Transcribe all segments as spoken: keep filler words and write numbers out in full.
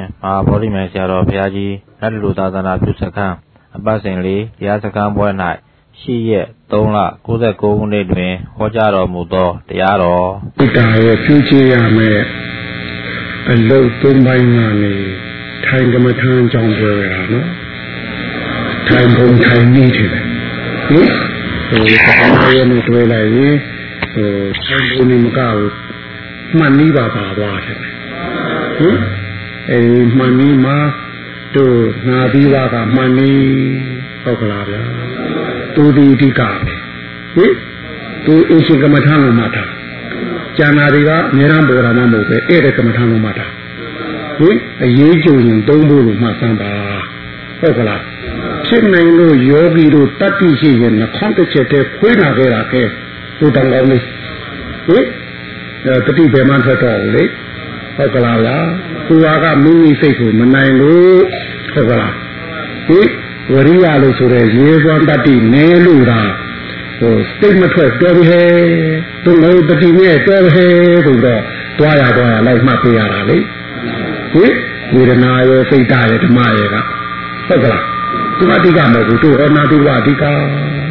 မဟာဗောဓိမြိုင်ဆရာတော်ဘုရားကြီးနတ်လူသာသနာပြုစခန်းအပတ်စဉ်လေးတရားစခန်းပွဲ၌ရှိရက်သုံးလကိုးဆယ်ကိုခုနှစ်တွင်ဟောကြားတော်မူသောတရားတော်ဘုရားရဲ့ပြုချေရမယ်အလုပ်သုံးပိုင်းကနေထိုင်ကမ္မထမ်းကြောင်းပြောရတာနော်ထိုင်ပုံထိုင်နည်းတယ်ဟင်ဟိုဘာရနေတွေ့လိုက်ရင်ဟိုထိုင်ပုံနေမကဘူးမှန်နည်းပါပါသွားတယ်ဟင်အဲမှန်နည်းမှာတို့နာပြီးပါကမှန်နည်းဟုတ်ကလားဗျာသူဒီအဓိကပဲဟင်သူအရှင်ကမ္မထမ်းလို့မှတ်တာကျန်တာတွေကအများအားပေါ်တာမှမဟုတ်ပဲအဲ့ဒါကမ္မထမ်းလို့မှတ်တာဟင်အရေးကြုံရင်သုံးဖို့လို့မှတ်စမ်းပါဟုတ်ကလားဖြစ်နိုင်လို့ယောဂီတို့တတ္တိရှိရင်နှခေါင်းတစ်ချက်တည်းခွေးနာခဲ့တာကဲသူတောင်ကောင်းလေးဟင်တတိဘယ်မှထွက်တော့ဘူးလေဟုတ်ကလားဗျာသူကမိမိစိတ်ကိုမနိုင်လို့ဟုတ်ကလားဟင်ဝရိယလို့ဆိုတဲ့ရေစွမ်းတတ္တိနဲလို့တာဟိုစိတ်မထွက်တော်ပြီဟဲ့သူလည်းတတိနဲ့တော်ပြီဟဲ့ဆိုတော့တွားရတော့လိုက်မှတ်ပြရတာလေဟင်ဝေဒနာရဲ့စိတ်ဓာတ်ရဲ့ဓမ္မရဲ့ကဟုတ်ကလားသူအတိကမဟုတ်ဘူးသူဟောနာသူကအတိကဟင်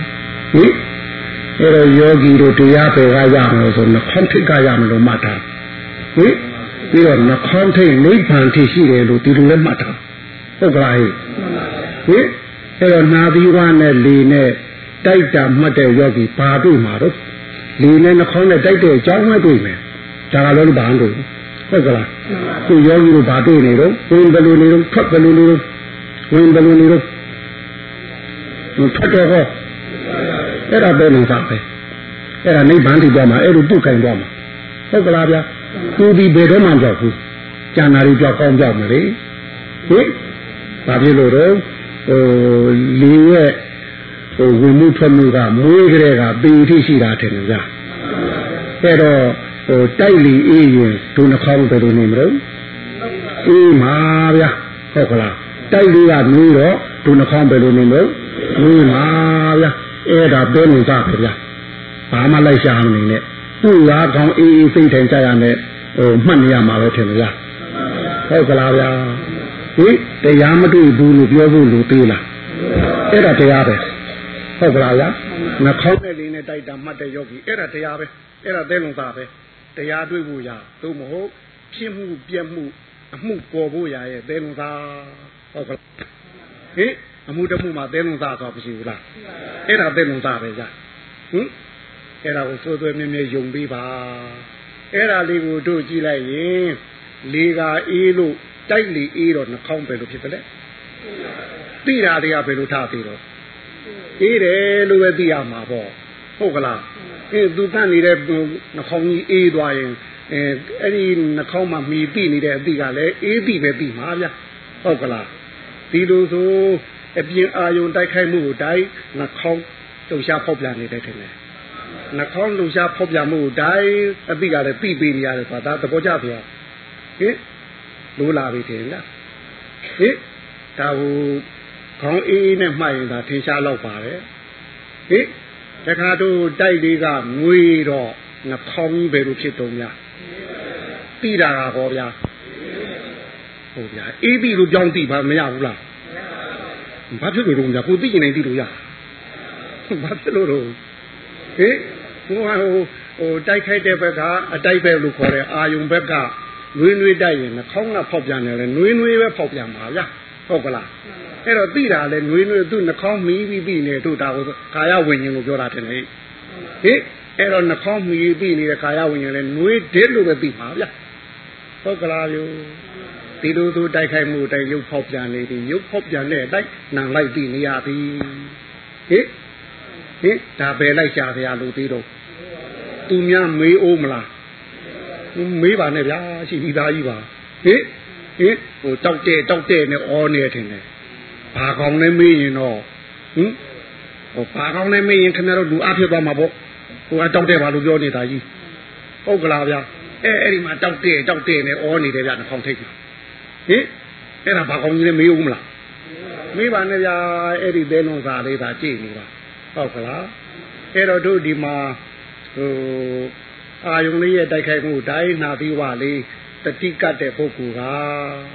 အဲ့တော့ယောဂီတို့တရားပေကရမယ်ဆိုနှခေါင်းထိတ်ကရမယ်လို့မှတ်တာဟင်ပြီးတော့နှခေါင်းထိတ်နိဗ္ဗာန်ထိရှိတယ်လို့ဒီလိုလည်းမှတ်တာဟုတ်ကလားဟင်အဲ့တော့နာသီဝနဲ့လေနဲ့တိုက်တာမှတ်တဲ့ယောဂီဘာတွေ့မှာတော့လေနဲ့နှခေါင်းနဲ့တိုက်တဲ့အကြောင်းပဲတွေ့မယ်ဒါကလည်းဘာလို့ဟုတ်ကလားသူယောဂီတို့ဘာတွေ့နေတော့ဝင်ဘယ်လိုနေတော့ထွက်ဘယ်လိုနေတော့ဝင်ဘယ်လိုနေတော့ထွက်တော့ဟောအဲ့ဒါပဲလို့သာပဲအဲ့ဒါနိဗ္ဗာန်ထိသွားမှာအဲ့လိုတုတ်ခိုင်သွားမှာဟုတ်ကလားဗျာသူဒီဘယ်တော့မှကြောက်ဘူးကျန်တာတွေကြောက်ကောင်းကြောက်မလေဟင်ဘာဖြစ်လို့တော့ဟိုလေရဲ့ဟိုဝင်မှုထွက်မှုကမွေးကလေးကပေထိရှိတာထင်တယ်ဗျာအဲ့တော့ဟိုတိုက်လီအေးရင်ဒုနှခေါင်းဘယ်လိုနေမလို့အေးမှာဗျာဟုတ်ကလားတိုက်လီကနွေးတော့ဒုနှခေါင်းဘယ်လိုနေလို့နွေးမှာဗျာအဲ့ဒါပဲလို့သာပဲဗျာဘာမှလိုက်ရှာမနေနဲ့သူ့လားကောင်းအေးအေးစိတ်ထိုင်ကြရမယ်ဟိုမှတ်နေရမှာပဲထင်တယ်ဗျာဟုတ်ကလားဗျာဟင်တရားမတွေ့ဘူးလို့ပြောဖို့လို့သေးလားအဲ့ဒါတရားပဲဟုတ်ကလားဗျာနှခေါင်းနဲ့လေးနဲ့တိုက်တာမှတ်တဲ့ယောဂီအဲ့ဒါတရားပဲအဲ့ဒါသဲလုံသားပဲတရားတွေ့ဖို့ရသို့မဟုတ်ဖြစ်မှုပြက်မှုအမှုပေါ်ဖို့ရရဲ့သဲလုံသားဟုတ်ကလားဟင်အမှုတမှုမှာသဲလုံသားဆိုမရှိဘူးလားအဲ့ဒါသဲလုံသားပဲကြာဟင်အဲ့ဒါကိုစိုးသွဲမြဲမြဲယုံပြီးပါအဲ့ဒါလေးကိုတို့ကြည့်လိုက်ရင်လေကအေးလို့တိုက်လေအေးတော့နှခေါင်းပဲလို့ဖြစ်တယ်လေသိတာတွေကဘယ်လိုထားသေးတော့အေးတယ်လို့ပဲသိရမှာပေါ့ဟုတ်ကလားအဲသူတတ်နေတဲ့နှခေါင်းကြီးအေးသွားရင်အဲအဲ့ဒီနှခေါင်းမှာမှီသိနေတဲ့အသည့်ကလည်းအေးသည့်ပဲသိမှာဗျဟုတ်ကလားဒီလိုဆိုအပြင်အာယုံတိုက်ခိုက်မှုကိုတိုင်းနှခေါင်းလှူရှားဖောက်ပြန်နေတယ်ထင်တယ်နှခေါင်းလှူရှားဖောက်ပြန်မှုကိုတိုင်းအသည့်ကလည်းသိပေးနေရတယ်ဆိုတာသဘောကျပြဟင်လိုလာပြီထင်လားဟင်ဒါဟိုခေါင်းအေးအေးနဲ့မှတ်ရင်ဒါထင်ရှားတော့ပါတယ်ဟင်တခါတို့တိုက်လေးကငွေတော့နှခေါင်းပဲလို့ဖြစ်တော့များတိတာကဟောဗျာဟုတ်ဗျာအေးပြီလို့ကြောင်းတိပါမရဘူးလားဘာဖြစ်လို့တော့ဗျာကိုသိကျင်နေတိလို့ရဘာဖြစ်လို့တော့ဟင်ဟိုဟိုဟိုတိုက်ခိုက်တဲ့ဘက်ကအတိုက်ပဲလို့ခေါ်တဲ့အာယုံဘက်ကနွေးနွေးတိုက်ရင်နှခေါင်းကဖောက်ပြန်တယ်လေနွေးနွေးပဲဖောက်ပြန်ပါဗျာဟုတ်ကလားအဲ့တော့သိတာလေနွေးနွေးသူ့နှခေါင်းမီးပြီးပြီးနေတို့ဒါကိုကာယဝိညာဉ်ကိုပြောတာတယ်လေဟင်အဲ့တော့နှခေါင်းမီးပြီးနေတဲ့ကာယဝိညာဉ်လေနွေးဒစ်လို့ပဲသိပါဗျာဟုတ်ကလားယောဒီလိုသူတိုက်ခိုက်မှုတိုင်ရုပ်ဖောက်ပြန်နေပြီရုပ်ဖောက်ပြန်တဲ့အတိုင်းနံလိုက်ပြီးနေရပြီဟင်ဟင်ဒါပဲလိုက်ရှာစရာလို့သေးတော့သူများမေးအောင်မလားမေးပါနဲ့ဗျာရှိပြီးသားကြီးပါဟင်ဟင်ဟိုတောက်တဲ့တောက်တဲ့နဲ့အော်နေတယ်နဲ့ဘာကောင်လဲမေးရင်တော့ဟင်ဟိုဘာကောင်လဲမေးရင်ခင်ဗျားတို့လူအဖြစ်သွားမှာပေါ့ဟိုကတောက်တဲ့ဘာလို့ပြောနေတာကြီးဟုတ်ကလားဗျာအဲအဲ့ဒီမှာတောက်တဲ့တောက်တဲ့နဲ့အော်နေတယ်ဗျာနှခေါင်းထိတ်မှာဟင်အဲ့ဒါဘာကောင်ကြီးလဲမေးဦးမလားမေးပါနဲ့ဗျာအဲ့ဒီသဲလွန်စာလေးသာကြည့်နေပါဟုတ်ကလားအဲ့တော့တို့ဒီမှာဟိုအာယုံလေးရဲ့တိုက်ခိုက်မှုတိုင်းနာပြီးွားလေးတတိကတ်တဲ့ပုဂ္ဂိုလ်ကဟ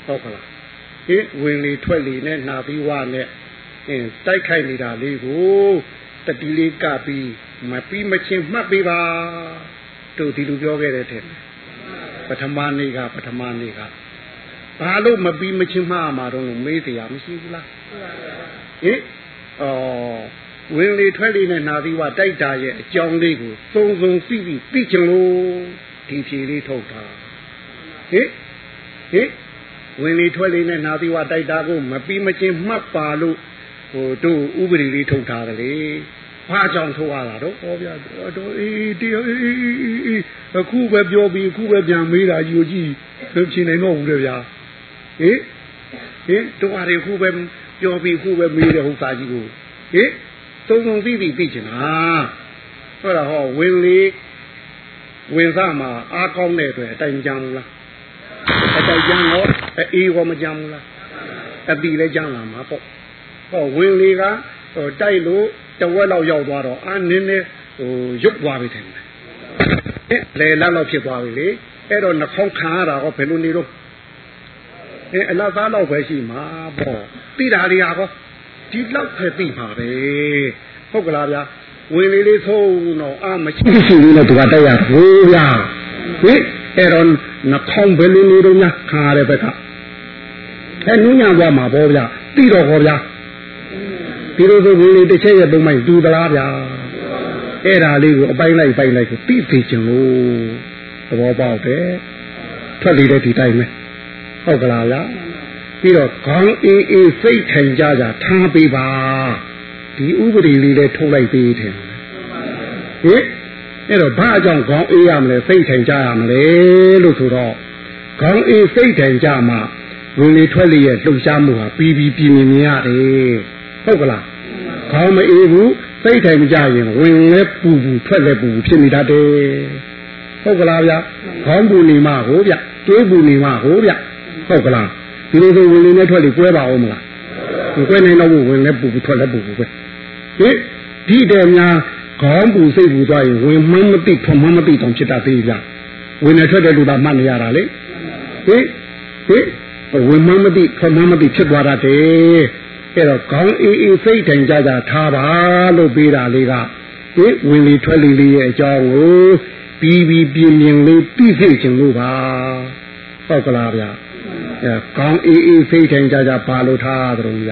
ဟုတ်ကလားဟင်ဝင်လေထွက်လေနဲ့နာပြီးဝနဲ့အင်းတိုက်ခိုက်နေတာလေးကိုတတိလေးကပြီးမပြီးမချင်းမှတ်ပေးပါတို့ဒီလိုပြောခဲ့တဲ့တဲ့ပထမနေ့ကပထမနေ့ကဘာလို့မပြီးမချင်းမှတ်မှာတော့လို့မေးတရားမရှိဘူးလားဟင်အော်ဝင်လေထွက်လေနဲ့နာသီဝတိုက်တာရဲ့အကြောင်းလေးကိုစုံစုံသိပြီးသိချင်လို့ဒီဖြေလေးထုတ်တာဟင်ဟင်ဝင်လေထွက်လေနဲ့နာသီဝတိုက်တာကိုမပြီးမချင်းမှတ်ပါလို့ဟိုတို့ဥပဒေလေးထုတ်ထားတယ်လေဘာကြောင့်ထုတ်ရတာတော့ဟောဗျာတော့အေးတရားအေးအခုပဲပြောပြီးအခုပဲပြန်မေးတာယူကြည့်ဖြေနိုင်တော့ဘူးလေဗျာဟင်ဟင်တို့ဟာတွေအခုပဲပြောပြီးအခုပဲမေးတဲ့ဥစ္စာကြီးကိုဟင်သုံးသုံးပြီးပြီးသိချင်တာဟုတ်လားဟောဝင်လေဝင်စားမှာအားကောင်းတဲ့အတွက်အတိုင်ကြမ်းလားအတိုင်ကြမ်းတော့အေးရောမကြမ်းဘူးလားအပီလည်းကြမ်းလာမှာပေါ့ဟောဝင်လေကဟိုတိုက်လို့တဝက်လောက်ရောက်သွားတော့အာနင်းနေဟိုရုပ်သွားပြီတယ်လေလက်လောက်ဖြစ်သွားပြီလေအဲ့တော့နှာခေါင်းခံရတာဟောဘယ်လိုနေတော့အဲအလားသားလောက်ပဲရှိမှာပေါ့သိတာတွေဟာဟောဒီလောက်ပဲသိမှာပဲဟုတ်ကလားဗျာဝင်လေးလေးသုံးတော့အာမရှိရှိလေးနဲ့သူကတိုက်ရဘူးဗျာဟင်အဲ့တော့နှာခေါင်းဘယ်လိုနေတော့ညခါရတဲ့ဘက်ကအဲနူးညံသွားမှာပေါ့ဗျာသိတော့ဟောဗျာဒီလိုဆိုဝင်လေးတစ်ချက်ရဲ့ပုံမှန်တူသလားဗျာအဲ့ဒါလေးကိုအပိုင်းလိုက်ပိုင်းလိုက်ကိုသိသိချင်လို့သဘောပေါက်တယ်ထွက်လေတဲ့ဒီတိုင်းပဲဟုတ်ကလားဗျာပြီးတော့ခေါင်းအေးအေးစိတ်ထိုင်ကြကြထားပေးပါဒီဥပဒေလေးလည်းထုတ်လိုက်ပေးတယ်ဟင်အဲ့တော့ဘာကြောင့်ခေါင်းအေးရမလဲစိတ်ထိုင်ကြရမလဲလို့ဆိုတော့ခေါင်းအေးစိတ်ထိုင်ကြမှာဝင်လေထွက်လေရဲ့လှုပ်ရှားမှုဟာပြီးပြီးပြင်းပြင်းမြင်ရတယ်ဟုတ်ကလားခေါင်းမအေးဘူးစိတ်ထိုင်မကြရင်ဝင်လဲပူပူထွက်လဲပူပူဖြစ်နေတတ်တယ်ဟုတ်ကလားဗျခေါင်းပူနေမှဟိုဗျတွေးပူနေမှဟိုဗျဟုတ်ကလားဒီလိုဆိုဝင်လေနဲ့ထွက်လေကွဲပါအောင်မလားကွဲနေတော့ဝင်လဲပူပူထွက်လဲပူပူပဲဟင်ဒီတည်းများခေါင်းပူစိတ်ပူသွားရင်ဝင်မှန်းမသိဖွမှန်းမသိတောင်ဖြစ်တတ်သေးဗျဝင်နေထွက်တဲ့လူသာမှတ်နေရတာလေဟင်ဟင်ဝင်မှန်းမသိဖွမှန်းမသိဖြစ်သွားတတ်တယ်အဲ့တော့ခေါင်းအေးအေးစိတ်တိုင်ကြကြထားပါလို့ပေးတာလေးကဟင်ဝင်လေထွက်လေလေးရဲ့အကြောင်းကိုပြီးပြီးပြင်းပြင်းလေးသိစေချင်လို့ပါဟုတ်ကလားဗျအဲခေါင်းအေးအေးစိတ်တိုင်ကြကြပါလို့ထားတယ်ဗျ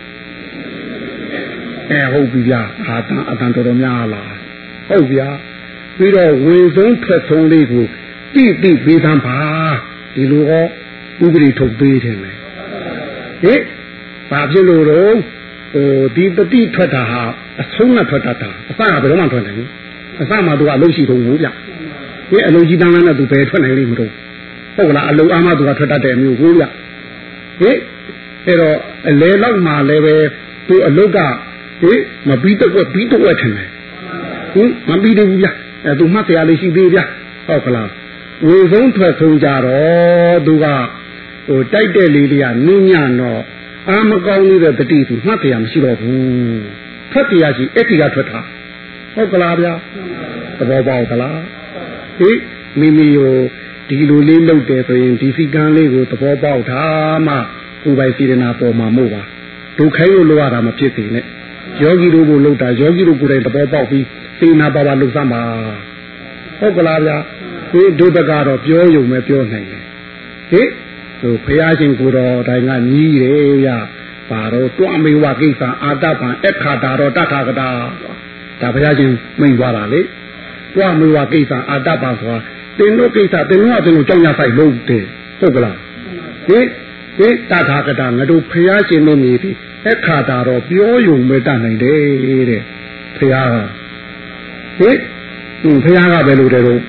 အဲဟုတ်ပြီဗျာအာတန်အတန်တော်တော်များလားဟုတ်ဗျာပြီးတော့ဝင်ဆုံးထွက်ဆုံးလေးကိုတိတိပေးသမ်းပါဒီလိုဟောဥပဒေထုတ်ပေးတယ်လေဟင်ဘာဖြစ်လို့တော့ဟိုဒီတတိထွက်တာဟာအဆုံးနဲ့ထွက်တတ်တာအစကဘယ်တော့မှထွက်နိုင်ဘူးအစမှသူကအလုံးရှိတုံးဘူးဗျဒီအလုံးကြီးတန်းတန်းနဲ့သူပဲထွက်နိုင်လိမ့်မလို့ဟုတ်လားအလုံးအားမသူကထွက်တတ်တယ်မျိုးကိုဗျဟင်အဲ့တော့အလဲလောက်မှလည်းပဲသူအလုတ်ကဟင်မပြီးတော့ပြီးတော့ထင်တယ်ဟင်မပြီးတော့ဘူးဗျအဲသူမှတ်တရားလေးရှိသေးဗျဟုတ်ကလားဝေဆုံးထွက်ဆုံးကြတော့သူကဟိုတိုက်တဲ့လေးတွေကနင်းညတော့အာမကောင်းနေတဲ့တတိသူမှတ်တရားမရှိတော့ဘူးထွက်တရားရှိအဲ့ဒီကထွက်တာဟုတ်ကလားဗျသဘောပေါက်ကလားဟိမိမိကိုဒီလိုလေးလုပ်တယ်ဆိုရင်ဒီစီကံလေးကိုသဘောပေါက်တာမှကိုယ်ပိုင်စေတနာပေါ်မှာမို့ပါဒုက္ခိုင်းလို့လိုရတာမဖြစ်သေးနဲ့ယောဂီတို့ကိုလုပ်တာယောဂီတို့ကိုယ်တိုင်သဘောပေါက်ပြီးစေနာပါပါလုပ်စမ်းပါဟုတ်ကလားဗျဒီဒုက္ခကတော့ပြောယုံပဲပြောနိုင်တယ်ဟိသူဘုရားရှင်ကိုယ်တော်တိုင်းကညီးတယ်ဗျပါတော့တွမေဝကိစ္စအာတပံအခါတာတော့တထာကတာဒါဘုရားရှင်မိန့်သွားတာလေတွမေဝကိစ္စအာတပံဆိုတာတင်တို့ကိစ္စတင်တို့ကတင်တို့ကြောင်းရဆိုင်လို့တယ်ဟုတ်ကလားဟိဟိတထာကတာငါတို့ဘုရားရှင်တို့မြည်ပြီးအခါတာတော့ပြောယုံပဲတတ်နိုင်တယ်တဲ့ဘုရားဟိဘုရားကဘယ်လိုတယ်တော့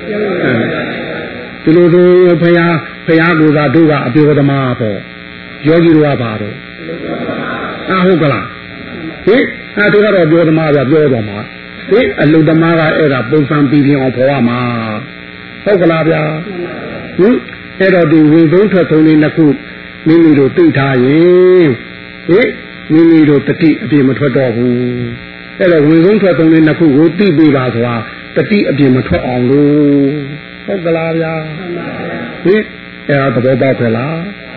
ဒီလိုဆိုဘုရားဘုရားကိုယ်သာတို့ကအပြောသမားပေါ့ယောဂီတို့ကပါတော့အာဟုတ်ကလားဟိအဲတို့ကတော့ပြောသမားကပြောတော်မှာဟိအလုသမားကအဲ့ဒါပုံစံပြီးပြင်အောင်ဖော်ရမှာဟုတ်ကလားဗျာဟင်အဲ့တော့ဒီဝင်ဆုံးထွက်ဆုံးလေးနှစ်ခုမိမိတို့သိထားရင်ဟိမိမိတို့တတိအပြင်မထွက်တော့ဘူးအဲ့တော့ဝင်ဆုံးထွက်ဆုံးလေးနှစ်ခုကိုသိပေးပါဆိုတာတတိအပြင်မထွက်အောင်လို့ဟုတ်ကလားဗျာဟင်အဲ့ဒါသဘောပေါက်ကြလား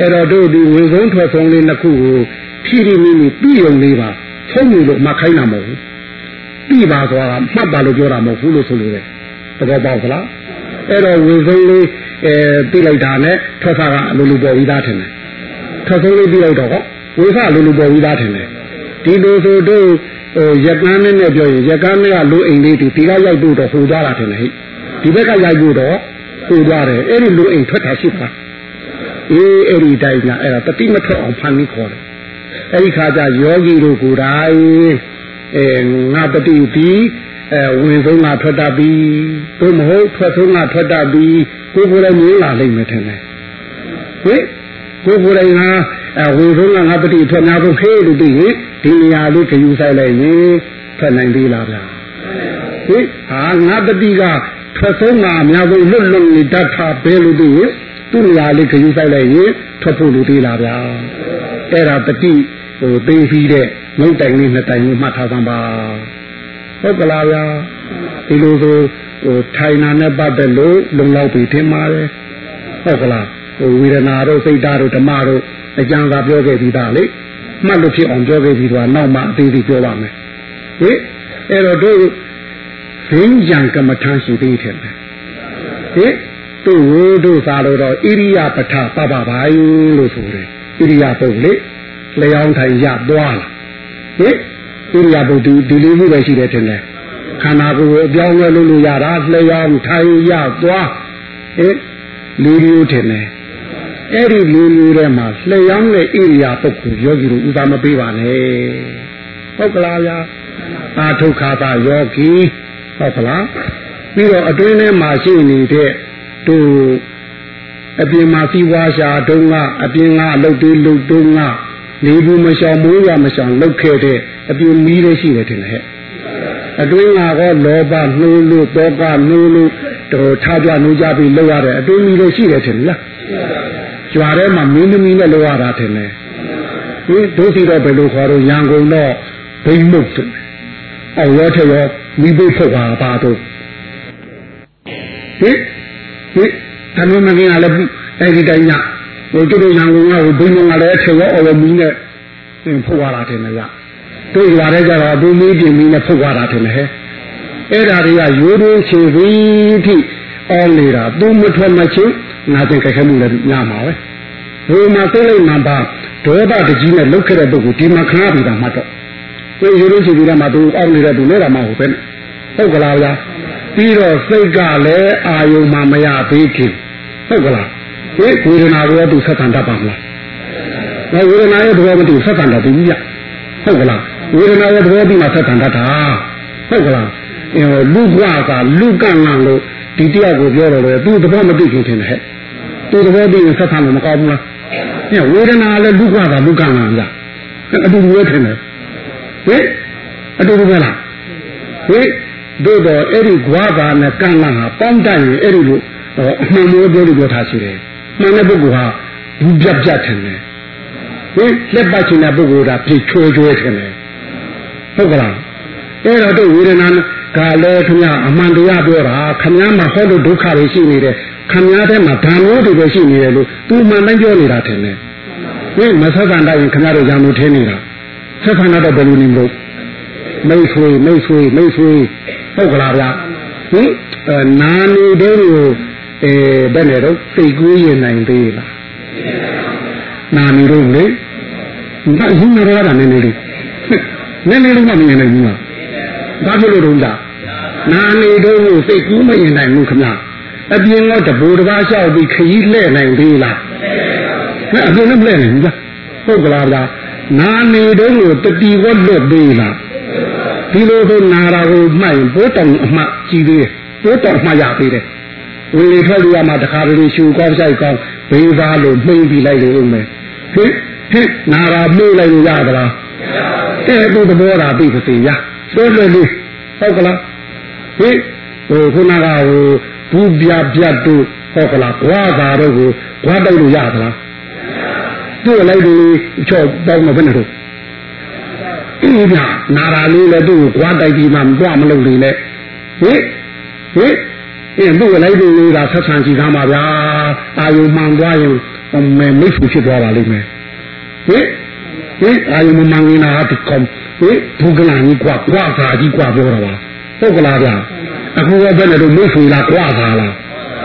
အဲ့တော့တို့ဒီဝင်ဆုံးထွက်ဆုံးလေးနှစ်ခုကိုဖြည်းဖြည်းလေးပြီးုံလေးပါဆုံးပြီလို့မှခိုင်းတာမဟုတ်ဘူးပြီးပါဆိုတာမှတ်ပါလို့ပြောတာမဟုတ်ဘူးလို့ဆိုလို့တယ်သဘောပေါက်သလားအဲ့တော့ဝင်ဆုံးလေးအဲပြီးလိုက်တာနဲ့ထွက်စားကအလိုလိုပေါ်ပြီးသားထင်တယ်ထွက်ဆုံးလေးပြီးလိုက်တော့ဝိသလိုလိုပေါ်ပြီးသားထင်တယ်ဒီလိုဆိုတို့ဟိုရကန်းနဲ့နဲ့ပြောရင်ရကန်းနဲ့ကလိုအိမ်လေးဒီဒီကရိုက်ဖို့တော့ဟိုသွားတာထင်တယ်ဟိဒီဘက်ကရိုက်ဖို့တော့ဟိုသွားတယ်အဲ့ဒီလိုအိမ်ထွက်တာရှိပါအေးအဲ့ဒီတိုင်းကအဲ့ဒါတတိမထွက်အောင်ဖန်ပြီးခေါ်တယ်အဲ့ဒီခါကျယောဂီတို့ကိုယ်တိုင်အဲငါတတိပြီးအဲဝင်ဆုံးကထွက်တတ်ပြီးသို့မဟုတ်ထွက်ဆုံးကထွက်တတ်ပြီးကိုယ်ကိုယ်လည်းမြင်လာလိမ့်မယ်ထင်တယ်ဟိကိုယ်ကိုယ်လည်းငါအဲဝင်ဆုံးကငါတတိထွက်များဖို့ခေလို့ပြီးရင်ဒီနေရာလေးခယူဆိုင်လိုက်ရင်ထွက်နိုင်သေးလားဗျာဟိဟာငါတတိကထွက်ဆုံးကအများဆုံးလွတ်လွတ်နေတတ်တာပဲလို့ပြီးရင်သူ့နေရာလေးခယူဆိုင်လိုက်ရင်ထွက်ဖို့လိုသေးလားဗျာအဲ့ဒါတတိဟိုသိပြီးတဲ့ငုတ်တိုင်လေးနှစ်တိုင်လေးမှတ်ထားသမ်းပါဟုတ်ကလားဗျာဒီလိုဆိုဟိုထိုင်နာနဲ့ပတ်သက်လို့လုံလောက်ပြီထင်ပါတယ်ဟုတ်ကလားဟိုဝေဒနာတို့စိတ်ဓာတ်တို့ဓမ္မတို့အကျဉ်းသာပြောခဲ့ပြီးသားလေမှတ်လို့ဖြစ်အောင်ပြောခဲ့ပြီးတော့နောက်မှအသေးသေးပြောပါမယ်ဟိအဲ့တော့တို့ဇင်းကြံကမ္မထမ်းရှိသေးတယ်ဟိတို့ဝိတို့သာလို့တော့ဣရိယာပဋ္ဌပပပိုင်းလို့ဆိုတယ်ဣရိယာပုတ်လေလျောင်းထိုင်ရသွားလာဟိဣရိယာပုတ်ဒီဒီလေးမျိုးပဲရှိတယ်ထင်တယ်ခန္ဓာကိုယ်အပြောင်းလဲလုပ်လို့ရတာလျောင်းထိုင်ရသွားဟိလူမျိုးထင်တယ်အဲ့ဒီလူမျိုးထဲမှာလျောင်းတဲ့ဣရိယာပုတ်ကိုယောဂီတို့ဥပါမပေးပါနဲ့ဟုတ်ကလားဗျာအာထုခါသယောဂီဟုတ်ကလားပြီးတော့အတွင်းထဲမှာရှိနေတဲ့သူအပြင်မှာစီဝါရှာတုံးကအပြင်ကအလုတ်သေးလုတ်တုံးကနေဘူးမရှောင်မိုးရမရှောင်လုတ်ခဲ့တဲ့အပြင်မီးလေးရှိတယ်ထင်တယ်ဟဲ့အတွင်းကတော့လောဘနှိုးလို့တောကနှိုးလို့တော့ထားပြနှိုးကြပြီးလောက်ရတဲ့အတွင်းမီးလေးရှိတယ်ထင်လားကျွာထဲမှာမင်းသမီးနဲ့လောက်ရတာထင်တယ်ဒီဒုစီတော့ဘယ်လိုခေါ်တော့ရန်ကုန်တော့ဘိမုတ်တယ်အော်ရောထရောမိဘထုတ်ပါပါတော့ဟိဟိတမန်မင်းကလည်းအဲ့ဒီတိုင်းညဟိုတို့ရန်ကုန်ကဟိုဘိမုတ်ကလည်းထရောအော်မီးနဲ့ထုတ်ရတာထင်တယ်ဗျတို့ရွာထဲကျတော့ဘုံမီးပြင်မီးနဲ့ထုတ်ရတာထင်တယ်ဟဲ့အဲ့ဒါတွေကရိုးရိုးချေပြီးထိအောင်းနေတာသူမထွက်မချင်းငါတင်ကြိုက်ခဲမှုလည်းညမှာပဲဘုံမှာသိလိုက်မှပါဒေါသတကြီးနဲ့လုတ်ခဲ့တဲ့ပုဂ္ဂိုလ်ဒီမှာခဏပြီးတာမှတော့ဒီရိုးရိုးချေပြီးတာမှသူအောင်းနေတဲ့သူလည်းတာမှဟုတ်ပဲဟုတ်ကလားဗျာပြီးတော့စိတ်ကလည်းအာယုံမှမရသေးခင်ဟုတ်ကလားဒီဝေဒနာကိုသူဆက်ဆံတတ်ပါမလားဝေဒနာရဲ့သဘောမတူဆက်ဆံတတ်ဘူးဗျဟုတ်ကလားဝေဒနာရဲ့သဘောပြီးမှဆက်ဆံတတ်တာဟုတ်ကလားအဲလူကွာကလူကန့်လန့်လို့ဒီတရားကိုပြောတော့လေသူသဘောမသိခင်ထင်တယ်ဟဲ့သူသဘောပြီးရင်ဆက်ဆံလို့မကောင်းဘူးလားအဲဝေဒနာလည်းလူကွာကလူကန့်လန့်လားအတူတူပဲထင်တယ်ဟဲ့အတူတူပဲလားဟဲ့တို့တော့အဲ့ဒီကွာကနဲ့ကန့်လန့်ဟာပေါင်းတတ်ရင်အဲ့ဒီလိုအမှန်မျိုးပြောလို့ပြောထားရှိတယ်မှန်တဲ့ပုဂ္ဂိုလ်ဟာဘူးပြတ်ပြတ်ထင်တယ်ဟင်လက်ပတ်ချင်တဲ့ပုဂ္ဂိုလ်ကပြေချိုးချိုးထင်တယ်ဟုတ်ကလားအဲ့တော့တို့ဝေဒနာကလည်းခင်ဗျာအမှန်တရားပြောတာခင်ဗျားမှာဟောလို့ဒုက္ခတွေရှိနေတယ်ခင်ဗျားထဲမှာဓာမျိုးတွေပဲရှိနေတယ်လို့သူမှန်တိုင်းပြောနေတာထင်တယ်ဟင်မဆက်ဆံတော့ရင်ခင်ဗျားတို့ရံလို့ထင်းနေတာဆက်ဆံတော့ဘယ်လိုနေမလို့မိတ်ဆွေမိတ်ဆွေမိတ်ဆွေဟုတ်ကလားဗျာဟင်နာနေတယ်လို့အဲဘယ်နဲ့တော့စိတ်ကူးရင်နိုင်သေးလားနာနေတော့လေဒါဟင်းရတာနည်းနည်းလေးနည်းနည်းလေးမှမမြင်နိုင်ဘူးလားဘာဖြစ်လို့တော့ဒါနာနေတော့စိတ်ကူးမရင်နိုင်ဘူးခင်ဗျာအပြင်ကတဘူတပါးလျှောက်ပြီးခရီးလှဲ့နိုင်သေးလားမအပြင်လည်းလှဲ့နိုင်ဘူးလားဟုတ်ကလားဗျာနာနေတော့တတိဝတ်လွတ်သေးလားဒီလိုဆိုနာတာကိုမှတ်ရင်ဘိုးတောင်အမှကြည့်သေးတယ်ဘိုးတောင်မှရသေးတယ်ဝေထွက်လို့ရမှာတခါတလေရှူကောင်းဆိုင်ကောင်းဘေးသားလို့နှိမ့်ပြီးလိုက်လို့ဦးမယ်ဟိဟိနာတာမှုလိုက်လို့ရသလားတဲ့သူသဘောတာသိပါစေရဆိုလို့လို့ဟုတ်ကလားဟိဟိုခုနကဟိုဘူးပြပြတ်တို့ဟုတ်ကလားဘွားသာတို့ကိုဘွားတိုက်လို့ရသလားသူ့လိုက်လို့ချော့တောင်းမဘယ်နဲ့တော့အင်းဗျာနာတာလေးလည်းသူ့ကိုဘွားတိုက်ပြီးမှမတော့မလုပ်လေနဲ့ဟိဟိအင်းသူ့လိုက်လို့လေးကဆက်ဆံကြည့်သားမှာဗျာအာယုံမှန်သွားရင်မဲမိတ်ဆွေဖြစ်သွားပါလိမ့်မယ်ဟင်ဟင်အာယုံမင်္ဂလာဒီကောင်ဟင်ဘုကလာကြီးกว่ากว่าသာကြီးกว่าပြောတာပါဟုတ်ကလားဗျာအခုတော့ဘယ်နဲ့တော့မိတ်ဆွေလားกว่าသာလား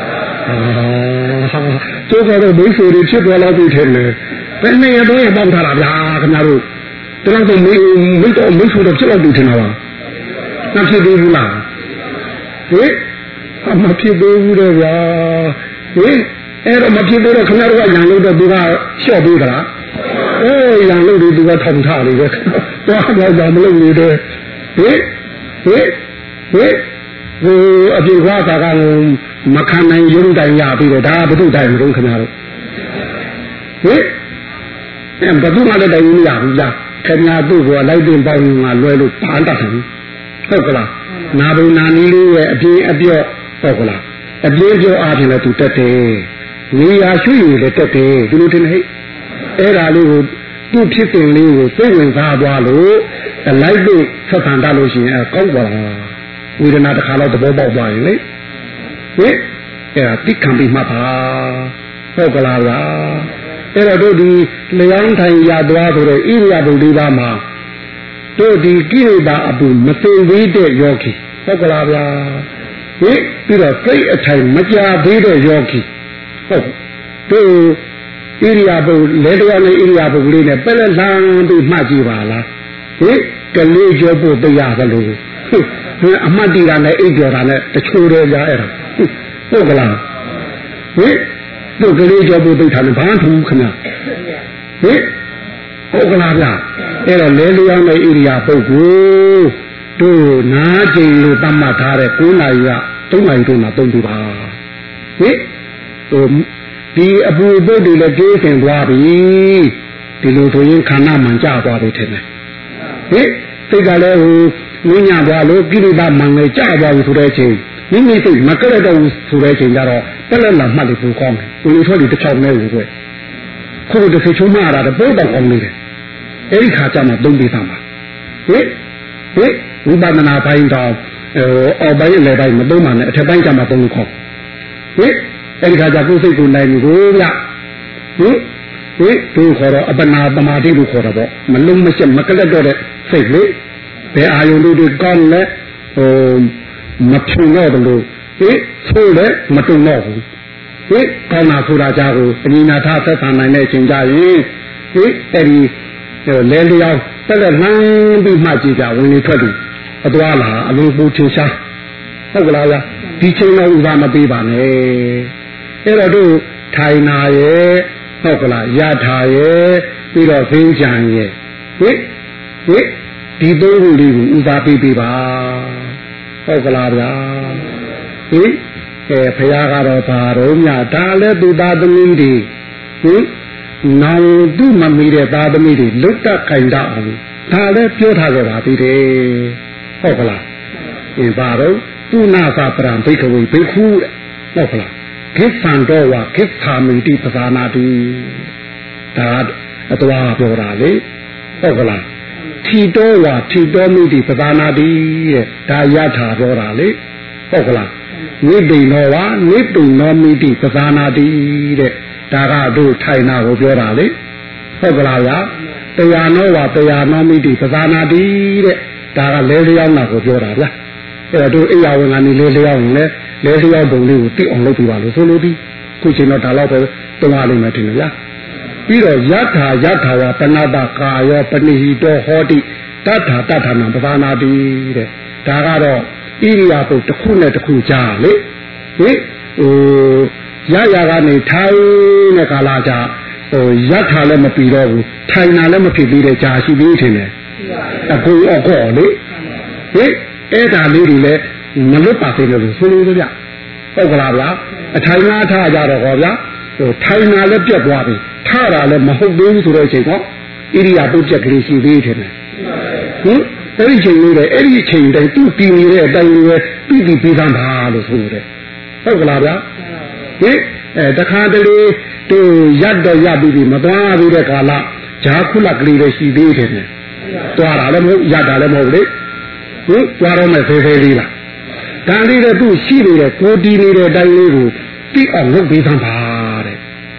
အာကျိုးကတော့မိတ်ဆွေတွေဖြစ်သွားလို့ပြီထင်တယ်ဘယ်နဲ့တော့ရပေါက်ထားတာဗျာခင်ဗျားတို့တော်တော်မိတ်မိတ်တော့မိတ်ဆွေတော့ဖြစ်လို့ပြီထင်တာပါမဖြစ်သေးဘူးလားဟင်အမဖြစ်သေးဘူးတော့ဗျာဟင်အဲ့တော့မဖြစ်သေးတော့ခင်ဗျားတို့ကရန်လို့တော့သူကလျှော့ပေးသလားအေးရန်လို့ဒီသူကထောင်ထားလေပဲတော့တော့ကြောင်မလုပ်နေတယ်ဟင်ဟင်ဟင်ဟိုအပြေခွားတာကမခံနိုင်ရုံတိုင်ရပြီးတော့ဒါဘုသူ့တိုင်မလို့ခင်ဗျားတို့ဟင်အဲ့ဘသူမှလည်းတိုင်မရဘူးလားခင်ဗျားတို့ကလိုက်တင်ပေါင်းငါလွယ်လို့ဘာတတ်တယ်ဟုတ်ကလားနာဘုံနာနီးလေးရဲ့အပြင်းအပြော့ဟုတ်ကလားအပြင်းပြောအားဖြင့်လည်းသူတက်တယ်နေရာရွှေ့ရည်လည်းတက်တယ်ဒီလိုတင်ဟဲ့အဲ့ဒါလေးကိုသူ့ဖြစ်တင်လေးကိုစိတ်ဝင်စားသွားလို့လိုက်လို့ဆက်ဆံတတ်လို့ရှိရင်ကောက်ပါလားဝေဒနာတစ်ခါတော့သဘောပေါက်သွားရင်လေဟင်အဲ့ဒါတိခံပြီးမှတ်ပါဟုတ်ကလားဗျာအဲ့တော့တို့ဒီလျောင်းထိုင်ရသွားဆိုတဲ့ဣရိယာပုဒ်လေးပါမှာတို့ဒီကိရိတာအပူမသိသေးတဲ့ယောဂီဟုတ်ကလားဗျာဟင်ပြီးတော့စိတ်အထိုင်မကြသေးတဲ့ယောဂီဟုတ်တို့ဣရိယာပုဒ်လဲတရားနဲ့ဣရိယာပုဒ်လေးနဲ့ပက်လက်လန်းပြီးမှတ်ကြည့်ပါလားဟင်ကလေးကျော်ဖို့တရားသလိုဟင်အမှတ်တရနဲ့အိပ်ကျော်တာနဲ့တချို့တော့ကြားအဲ့ဒါဟုတ်ကလားဟင်တို့ကလေးကျော်ဖို့သိထားတယ်ဘာမှမထူးခင်ဗျဟင်ဟုတ်ကလားဗျအဲ့တော့လဲလျောင်းတဲ့ဣရိယာပုဒ်ကိုတို့နားကျင်လို့တတ်မှတ်ထားတဲ့ကိုးနာရီကသုံးနာရီတို့မှာသုံးပြပါဟင်ဟိုဒီအပူပုဒ်တွေလည်းကျိုးစင်သွားပြီဒီလိုဆိုရင်ခန္ဓာမှန်ကြသွားပြီထင်တယ်ဟင်စိတ်ကလည်းဟိုနင်းညသွားလို့ကိရိတာမှန်လည်းကြသွားပြီဆိုတဲ့အချိန်မိမိစိတ်မကရတော့ဘူးဆိုတဲ့အချိန်ကျတော့တက်လက်လာမှတ်လို့ပူကောင်းတယ်ကိုယ်ထွက်ပြီးတစ်ချောင်းနဲ့ကိုယ်ခုတစ်ခေချုံးမရတာတော့ပို့တော့ကောင်းနေတယ်အဲ့ဒီခါကျမှသုံးပေးသမှာဟင်ဟင်ဝိပဿနာပိုင်းတော့ဟိုအောက်ပိုင်းအလယ်ပိုင်းမသုံးပါနဲ့အထက်ပိုင်းကျမှသုံးလို့ခေါ်ဟင်အဲ့ဒီခါကျကိုယ်စိတ်ကိုနိုင်ပြီကိုဗျဟင်ဟင်သူခေါ်တော့အပနာပမာတိလို့ခေါ်တော့ဗောမလုံးမချက်မကလက်တော့တဲ့စိတ်လေဘယ်အာယုန်တို့ကောင်းလဲဟိုမဖြူတော့တယ်လို့ဟင်ဆိုးလဲမတုံတော့ဘူးဟင်ကောင်းတာဆိုတာကြကိုအနိနာထသက်သာနိုင်တဲ့အချိန်ကြရင်ဟင်အဲ့ဒီလဲလျောင်းတက်လက်လှမ်းပြီးမှကြည့်ကြဝင်နေထွက်ပြီးအသွားလာအလုံးပူထင်ရှားဟုတ်ကလားဗျဒီချိန်တော့ဥပမပေးပါနဲ့အဲ့တော့တို့ထိုင်နာရဲ့ဟုတ်ကလားရထားရဲ့ပြီးတော့သိကြံရဲ့ဟင်ဟင်ဒီသုံးခုလေးကိုဥပပေးပေးပါဟုတ်ကလားဗျာဟင်အဲဖရာကတော့ဘာတော့ညဒါလည်းသူသားသမီးတွေဟင်နောင်သူ့မမီတဲ့သားသမီးတွေလွတ်တတ်ခိုင်တတ်အောင်ဒါလည်းပြောထားကြပါသေးတယ်ဟုတ်ကလားအင်းဘာတော့ပုနာသပရံဘိက္ခဝေဘိက္ခုတဲ့ဟုတ်ကလားခိသံတော်ဝါခိသာမိတိပဇာနာတိဒါအတော်ပြောတာလေဟုတ်ကလားထီတော်ဝါထီတော်မိတိပဇာနာတိတဲ့ဒါရထာပြောတာလေဟုတ်ကလားနိဗ္ဗိနောဝါနိဗ္ဗိနောမိတိပဇာနာတိတဲ့ဒါကတို့ထိုင်နာကိုပြောတာလေဟုတ်ကလားဗျာတရားနောဝါတရားနောမိတိပဇာနာတိတဲ့ဒါကလဲလျောင်းတာကိုပြောတာဗျာအဲ့တော့တို့အိယာဝင်ကနေလဲလျောင်းရင်လဲလဲလျောင်းပုံလေးကိုသိအောင်လုပ်ပြပါလို့ဆိုလို့ဒီခုချိန်တော့ဒါတော့ပဲတုံးရလိမ့်မယ်ထင်တယ်ဗျာပြီးတော့ယထာယထာဝပဏတကာယောပဏိဟိတောဟောတိတထာတထာနံပဇာနာတိတဲ့ဒါကတော့ဣရိယာပုတစ်ခုနဲ့တစ်ခုကြားလေဟိဟိုရရကနေထိုင်တဲ့ကာလကြဟိုယထာလည်းမပြီးတော့ဘူးထိုင်တာလည်းမဖြစ်သေးတဲ့ကြာရှိသေးထင်တယ်အကူအကောလေဟိအဲ့ဒါလေးတွေလည်းမလွတ်ပါသေးလို့ဆိုလို့ကြဟုတ်ကလားဗျာအထိုင်ငါထားကြတော့ဟောဗျာဟိုထိုင်တာလည်းပြတ်သွားပြီထားတာလည်းမဟုတ်သေးဘူးဆိုတဲ့အချိန်တော့ဣရိယာပုပြက်ကလေးရှိသေးတယ်ဟင်အဲ့ဒီချိန်လေးလေအဲ့ဒီချိန်တိုင်းသူ့တည်နေတဲ့အတိုင်းလေးပဲပြီးပြီးပြီးသားပါလို့ဆိုတယ်ဟုတ်ကလားဗျာဟင်အဲတခါတလေသူရတ်တော့ရပြီးပြီမသွားသေးတဲ့ကာလဂျာခုလကလေးလည်းရှိသေးတယ်သွားတာလည်းမဟုတ်ရတာလည်းမဟုတ်လေဟင်သွားတော့မဲ့ဖေးဖေးလေးလားဒါလေးတော့သူ့ရှိနေတဲ့ကိုတီးနေတဲ့အတိုင်းလေးကိုသိအောင်လုပ်ပေးသမ်းပါတဲ့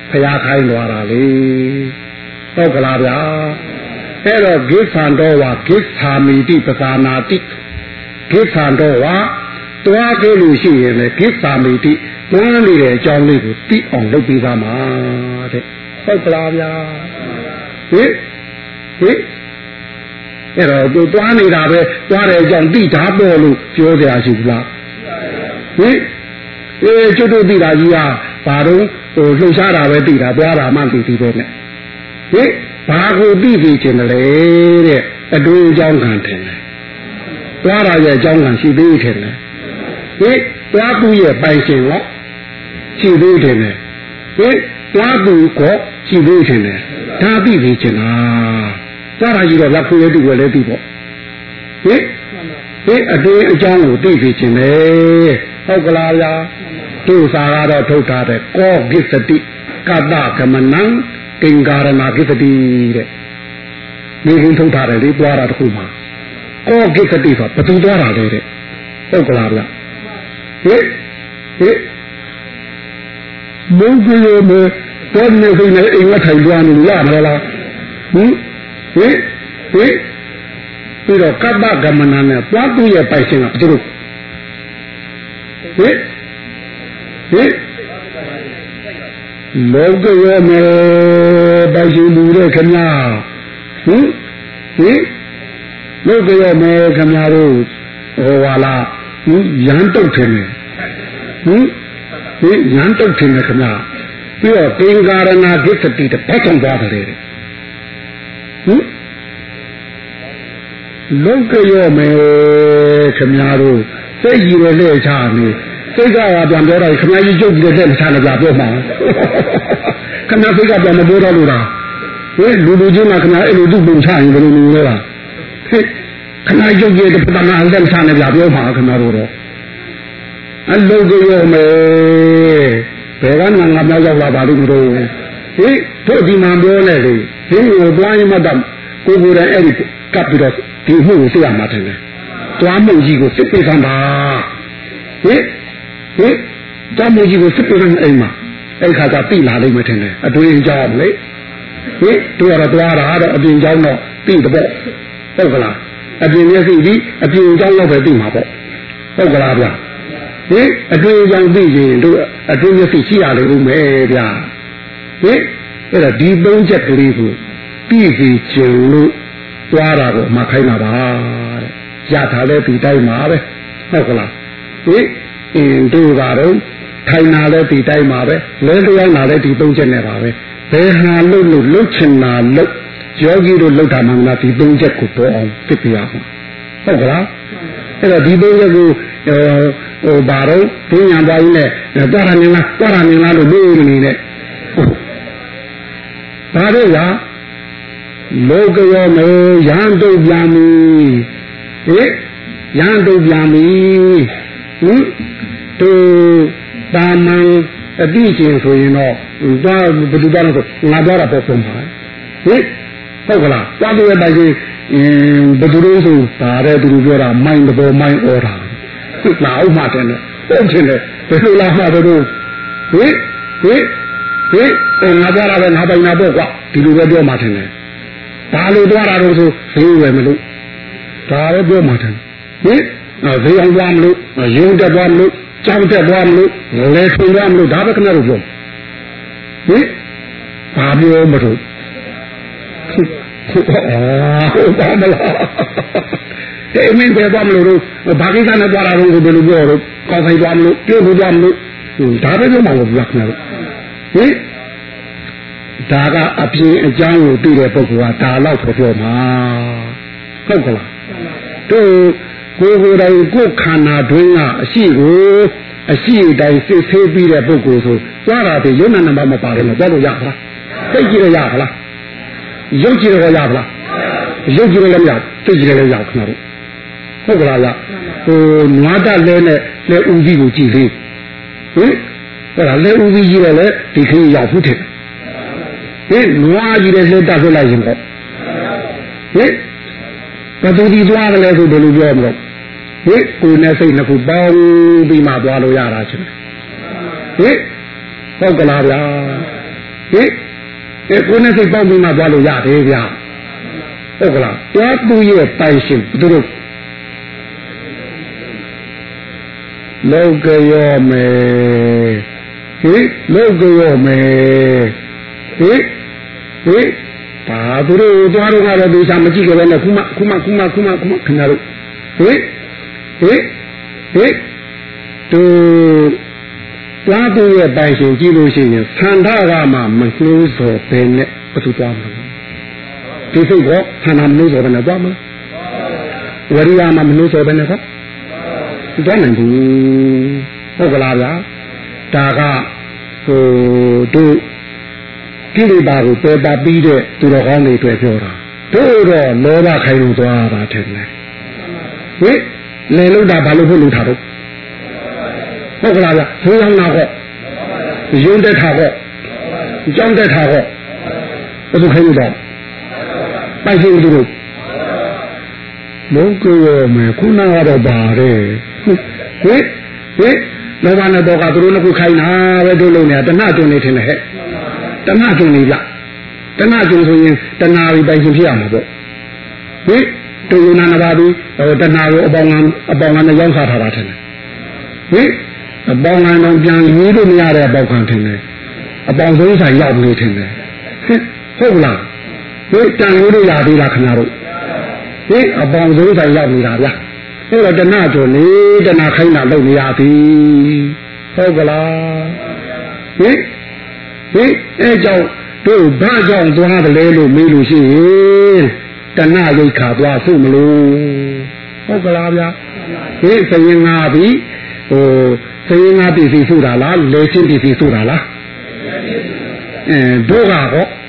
ဖျားခိုင်းသွားတာလေဟုတ်ကလားဗျာအဲ့တော့ဂိသံတော်ဝါဂိသာမိတိပဇာနာတိဂိသံတော်ဝါတွားကြလို့ရှိရင်လေဂိသာမိတိတွန်းနေတဲ့အကြောင်းလေးကိုသိအောင်လုပ်ပေးသားမှာတဲ့ဟုတ်ကလားဗျာဟင်ဟင်အဲ့တော့သူတွားနေတာပဲတွားတဲ့အကြောင်းသိတာပေါ်လို့ပြောကြရရှိဘူးလားဟင်အေးကျွတ်တို့သိတာကြီးဟာဘာတော့ဟိုလှုပ်ရှားတာပဲသိတာတွားတာမှသိသေးတယ်နဲ့ဟင်ဘာကိုသိသိချင်တယ်လေတဲ့အတွေ့အကြောင်းခံတယ်တွားတာရဲ့အကြောင်းခံရှိသေးတယ်ဟင်တွားသူရဲ့ပိုင်ရှင်ရောရှိသေးတယ်ဟင်တွားသူကိုရှိသေးတယ်ဒါသိသိချင်တာတွားတာကြီးတော့လက်ခွေးတူပဲလေသိပေါ့ဟင်ဟင်အတွေ့အကြောင်းကိုသိသိချင်တယ်ဟုတ်ကလားဗျာသူစာကတော့ထုတ်ထားတယ်ကောဂိသတိကတ္တကမနံကင်္ကာရဏဂိသတိတဲ့ဒီရင်ထုတ်ထားတယ်လေတွားတာတခုမှာကောဂိသတိဆိုဘယ်သူတွားတာလဲတဲ့ဟုတ်ကလားဗျာဟင်ဟင်မုန်းကြရမယ်တော့နေစိနေအိမ်ကထိုင်တွားနေရမလားဟင်ဟင်ဟင်ပြီးတော့ကတ္တကမနံနဲ့တွားသူရဲ့ပိုင်ရှင်ကဘယ်သူဟင်ဟင်လောကရောမေပိုင်ရှင်လူတဲ့ခင်ဗျာဟင်ဟင်လောကရောမေခင်ဗျာတို့ဟောပါလားဟင်ရန်တုတ်တယ်ဟင်ဟင်ရန်တုတ်တယ်ခင်ဗျာပြီးတော့သင်္ကာရဏဂိသတိတဲ့ဘာကြောင့်သွားတယ်ဟင်လောကရောမေခင်ဗျာတို့စိတ်ကြီးရလေချာနေစိတ်ကပြန်ပြောတော့ခင်ဗျားကြီးကျုပ်ပြီးတဲ့မချနဲ့ပြပြောမှာခင်ဗျားစိတ်ကပြန်မပြောတော့လို့လားဟဲ့လူလူချင်းကခင်ဗျားအဲ့လိုသူ့ပုံချရင်ဘယ်လိုလုပ်လဲလားဟဲ့ခင်ဗျားကျုပ်ကြီးတဲ့ပထမအသက်မချနဲ့ပြပြောမှာခင်ဗျားတို့တော့အလုံးကြရောမယ်ဘယ်ကမှငါမြောက်ရောက်လာပါလိမ့်မလို့ဟဲ့တို့ဒီမှာပြောနေလေဒီကိုတွားရင်မတတ်ကိုကိုယ်တိုင်အဲ့ဒီကပ်ပြီးတော့ဒီမှုကိုသိရမှာတယ်တွားမှုကြီးကိုစစ်ပေးခံပါဟဲ့ဟင်တမ်းကြီးကိုစစ်ပြနေအိမ်မှာအဲ့ခါကျတိလာလိမ့်မယ်ထင်တယ်အတွေ့အကြုံလေဟင်တို့ရတော့တွားတာတော့အပြင်ကြောင်းတော့တိတပေါ့ဟုတ်ကလားအပြင်မျက်စိဒီအပြင်ကြောင်းတော့ပဲတိမှာပေါ့ဟုတ်ကလားဗျာဟင်အတွေ့အကြုံသိရင်တို့အတွေ့မျက်စိရှိရလေဦးမယ်ဗျာဟင်အဲ့ဒါဒီသုံးချက်ကလေးကိုပြီးစီကျင်လို့တွားတာကိုမှခိုင်းတာပါတဲ့ရထားလဲဒီတိုင်းမှာပဲဟုတ်ကလားဟင်အင်းတို့ကတော့ထိုင်နာလဲဒီတိုင်းမှာပဲလဲလျောင်းနာလဲဒီသုံးချက်နဲ့ပါပဲဘယ်ဟာလို့လို့လှုပ်ချင်တာလှုပ်ယောဂီတို့လှုပ်တာမှမလားဒီသုံးချက်ကိုပေါ်အောင်သိပြရအောင်ဟုတ်ကလားအဲ့တော့ဒီသုံးချက်ကိုဟိုဘာတော့ဘုညာသွားရင်းနဲ့တာရနေလားတာရနေလားလို့လို့နေနဲ့ဘာလို့လားလောကရောမေရန်တုတ်ပြန်ပြီဟင်ရန်တုတ်ပြန်ပြီဟင်သူတာမန်အတိကျင်ဆိုရင်တော့သွားဘယ်သူသွားလို့ငါသွားတာပေါ့ဆုံးပါဟင်ဟုတ်ကလားသွားတဲ့တိုင်ကြီးဘယ်သူလို့ဆိုဒါတဲ့သူပြောတာမိုင်းတော်မိုင်းဩတာလာအောင်မှတယ်နဲ့ဟုတ်ချင်တယ်ဘယ်လိုလာမှတော့ဟင်ဟင်ဟင်ငါသွားတာပဲငါပိုင်တာပေါ့ကွာဒီလိုပဲပြောမှတယ်နဲ့ဘာလို့သွားတာတော့ဆိုဈေးဝယ်မလို့ဒါပဲပြောမှတယ်ဟင်ဈေးအောင်သွားမလို့ရုံတက်သွားမလို့ကြောင်းတက်သွားမလို့လဲထွင်သွားမလို့ဒါပဲခဏလို့ပြောဟင်ဘာပြောမလို့ဟုတ်ပါမလားတဲ့မင်းပဲသွားမလို့ဘာကိစ္စနဲ့သွားတာတော့ဘယ်လိုပြောတော့ကောင်းဆိုင်သွားမလို့ပြုတ်ဖို့သွားမလို့ဒါပဲပြောမှာလို့ပြောခဏလို့ဟင်ဒါကအပြင်အကြောင်းကိုသိတဲ့ပုဂ္ဂိုလ်ကဒါတော့ပြောမှာဟုတ်ကလားတို့ကိုယ်ကိုယ်တိုင်ကိုယ်ခန္ဓာတွင်းကအရှိကိုအရှိတိုင်းစစ်ဆေးပြီးတဲ့ပုဂ္ဂိုလ်ဆိုသွားတာဒီယုံနာနံပါတ်မပါတယ်လို့ပြောလို့ရပါလားသိကြည့်ရရပါလားရုပ်ကြည့်ရရပါလားရုပ်ကြည့်လည်းမရသိကြည့်လည်းရခဏတော့ဟုတ်ကလားလားဟိုနွားတလဲနဲ့လဲဦးကြီးကိုကြည့်လေးဟင်အဲ့ဒါလဲဦးကြီးကြီးလည်းလေဒီခင်းရောက်ဘူးထင်ဟင်နွားကြီးလည်းလဲတက်ဆွလိုက်ရင်ပေါ့ဟင်ဘယ်သူဒီသွားတယ်လဲဆိုဘယ်လိုပြောမလို့ဟင်ကိုယ်နဲ့စိတ်နှစ်ခုပေါင်းပြီးမှသွားလို့ရတာချင်းဟင်ဟုတ်ကလားဗျာဟဟိအဲကိုယ်နဲ့စိတ်ပေါင်းပြီးမှသွားလို့ရတယ်ဗျာဟုတ်ကလားတွားသူရဲ့ပိုင်ရှင်သူတို့လောကရောမယ်ဟိလောကရောမယ်ဟိဟိဘာသူတို့သွားတော့ကတော့ဒီစားမကြည့်ကြပဲနဲ့ခုမှခုမှခုမှခုမှခုမှခင်ဗျားတို့ဟိဟိဟိသူတွားသူရဲ့ပိုင်ရှင်ကြည့်လို့ရှိရင်သန္ဓာကမှမနှိုးစော်ပဲနဲ့ဘယ်သူသွားမလဲဒီစိတ်ကသန္ဓာမနှိုးစော်ပဲနဲ့သွားမလားဝရိယမှမနှိုးစော်ပဲနဲ့သွားသွားနိုင်ဘူးဟုတ်ကလားဗျာဒါကဟိုတို့ကိလေသာကိုပယ်ပါပြီးတဲ့သူတော်ကောင်းတွေတွေ့ပြောတာတို့တော့လောဘခိုင်းလို့သွားတာထင်တယ်ဟိလေလို့တာဘာလို့ဖို့လို့ထားတော့ဟုတ်ကလားဗျာဆိုးရောင်းတာဟောရုံးတက်တာဟောကြောင်းတက်တာဟောဘယ်သူခိုင်းလို့တော့ပိုက်ရှိသူတို့လုံးကြရမယ်ခုနကတော့ပါတယ်ဟိဟိလောဘနဲ့တော့ကသူတို့နှစ်ခုခိုင်းတာပဲတို့လုံးနေတာတဏှကျွန်းနေထင်တယ်ဟဲ့တဏှကျွန်းနေကြတဏှကျွန်းဆိုရင်တဏှာပြီးပိုင်ရှင်ဖြစ်ရမှာပေါ့ဟိတူယနာနာပါပြီဟိုတဏှာကိုအပေါင်းကအပေါင်းကနဲ့ရောင်းစားထားတာထင်တယ်ဟိအပေါင်းကတော့ပြန်ရေးလို့မရတဲ့အပေါက်ခံထင်တယ်အပေါင်းဆုံးဆိုင်ရောက်နေထင်တယ်ဟုတ်လားဟိတန်ရိုးလို့ရသေးလားခင်ဗျားတို့ဟိအပေါင်းဆုံးဆိုင်ရောက်နေတာဗျအဲ့တော့တဏှကျွန်းနေတဏှာခိုင်းတာလုပ်နေရသည်ဟုတ်ကလားဟိဟိအဲကြောင့်တို့ဘာကြောင့်သွားတယ်လဲလို့မေးလို့ရှိရင်တဏှရိတ်ခါသွားဖို့မလို့ဟုတ်ကလားဗျာဟိစရင်ငါပြီဟိုစရင်ငါပြည်စီဆိုတာလားလေချင်းပြည်စီဆိုတာလားအဲတို့ကဟော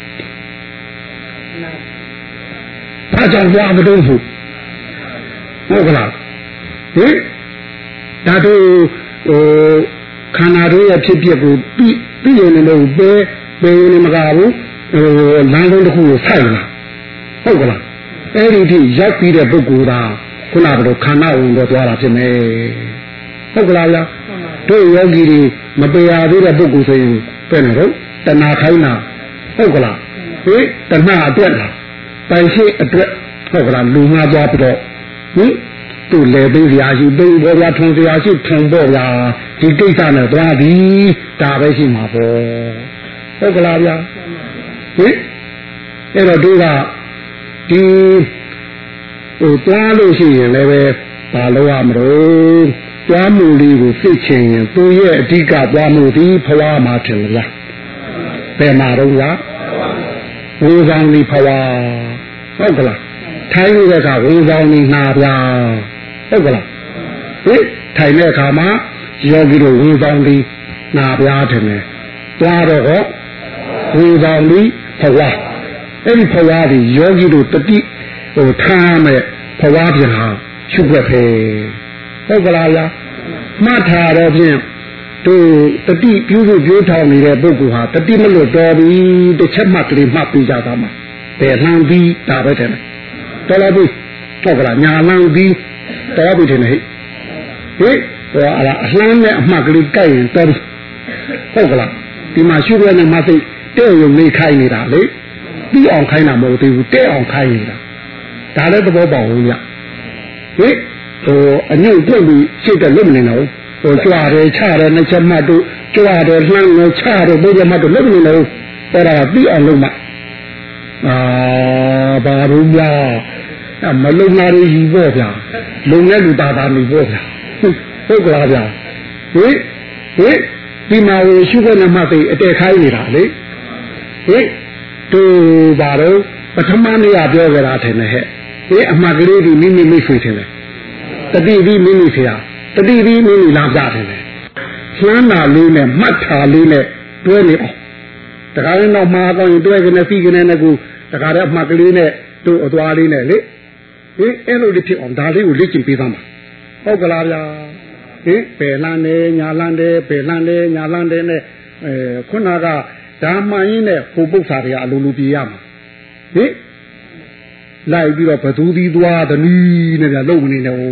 ဘာကြောင့်သွားမလို့ဖို့ဟုတ်ကလားဟိဒါတို့ဟိုခန္ဓာတို့ရဲ့ဖြစ်ပျက်ကိုပြီးပြီးရင်လည်းပဲပဲနေမကဘူးဟိုလမ်းလုံးတစ်ခုကိုဆိုင်လာဟုတ်ကလားအဲ့ဒီထိရောက်ပြီးတဲ့ပုဂ္ဂိုလ်သာခုနကတော့ခန္ဓာဝင်တော့သွားတာဖြစ်မယ်ဟုတ်ကလားဗျာတို့ယောဂီတွေမပေရသေးတဲ့ပုဂ္ဂိုလ်ဆိုရင်ပဲနေတော့တဏှာခိုင်းတာဟုတ်ကလားဟိတဏှာအတွက်လားပိုင်ရှိအတွက်ဟုတ်ကလားလူငါသွားပြီးတော့ဟင်သူ့လေသိရာရှိသိဘောဗျာထုံစရာရှိထုံပေါ့ဗျာဒီကိစ္စနဲ့သွားသည်ဒါပဲရှိမှာပေါ့ဟုတ်ကလားဗျာဟင်အဲ့တော့တို့ကဒီဟိုသွားလို့ရှိရင်လည်းပဲဘာလို့ရမလို့သွားမှုလေးကိုသိချင်ရင်သူရဲ့အဓိကသွားမှုဒီဖွာမှာထင်လားဘယ်မှာတော့လားဝေဆောင်ဒီဖွာဟုတ်ကလားထိုင်နေတဲ့အခါဝေဆောင်ဒီနာဗျာဟုတ်ကလားဟင်ထိုင်တဲ့အခါမှာယောဂီတို့ဝေဆောင်ဒီနာဗျာထင်တယ်သွားတော့ဟောဝေဆောင်ဒီဖွာအဲ့ဒီဖွာဒီယောဂီတို့တတိဟိုထားမဲ့ဖွာပြန်ဟာရှုပ်ွက်ဖေဟုတ်ကလားဗျာမှတ်ထားတော့ဖြင့်တို့တတိပြုစုပြောထောင်နေတဲ့ပုဂ္ဂိုလ်ဟာတတိမလွတ်တော်ပြီတစ်ချက်မှတ်ကလေးမှတ်ပြီးကြတာမှာဘယ်လှမ်းပြီးဒါပဲတဲ့တော်လားပြီဟုတ်ကလားညာလှမ်းပြီးတော်ပြီတဲ့ဟဲ့ဟိဟောအလားအလှမ်းနဲ့အမှတ်ကလေးကြိုက်ရင်တော်ဟုတ်ကလားဒီမှာရှုပ်ရတဲ့မသိတဲ့ရုံလေးခိုင်းနေတာလေပြီးအောင်ခိုင်းတာမဟုတ်သေးဘူးတဲ့အောင်ခိုင်းနေတာဒါလည်းသဘောပေါက်ဘူးညဟိဟိုအညွန့်ပြင့်ပြီးရှစ်တဲ့လွတ်မနေတော့ဟိုကြွားတယ်ချတယ်နှချက်မှတ်တို့ကြွားတယ်လှမ်းတယ်ချတယ်ဘုရားမှတ်တို့လွတ်မနေတော့အဲ့ဒါပြီးအောင်လုပ်မှအာဘာလို့များအမလုံနာရီကြီးပေါ့ဗျာလုံတဲ့လူသားသားနေပေါ့ဗျာဟုတ်ကလားဗျာဟိဟိဒီမှာဝရှုခွင့်နဲ့မှသိအတဲခိုင်းနေတာလေဟိတူပါတော့ပထမနေ့ကပြောကြတာထင်တယ်ဟဲ့ဟိအမှတ်ကလေးဒီမိမိမိတ်ဆွေထင်တယ်တတိပြီးမိမိဆရာတတိပြီးမိမိလာပြတယ်လေလှမ်းတာလေးနဲ့မှတ်တာလေးနဲ့တွဲနေအောင်တခါရင်တော့မှာတော့ရင်တွဲကနေစီကနေနဲ့ကူတခါတည်းအမှတ်ကလေးနဲ့တို့အသွားလေးနဲ့လေဟင်အဲ့လိုလေးဖြစ်အောင်ဒါလေးကိုလေ့ကျင့်ပေးသားမှာဟုတ်ကလားဗျာဟင်ပယ်လန်းတယ်ညာလန်းတယ်ပယ်လန်းတယ်ညာလန်းတယ်နဲ့အဲခုနကဓမ္မရင်းနဲ့ဟိုပု္ပ္ပာတွေကအလိုလိုပြေးရမှာဟင်လိုက်ပြီးတော့ဘသူသီးသွားတနည်းနဲ့ပြလုံးမနေနဲ့ဟုတ်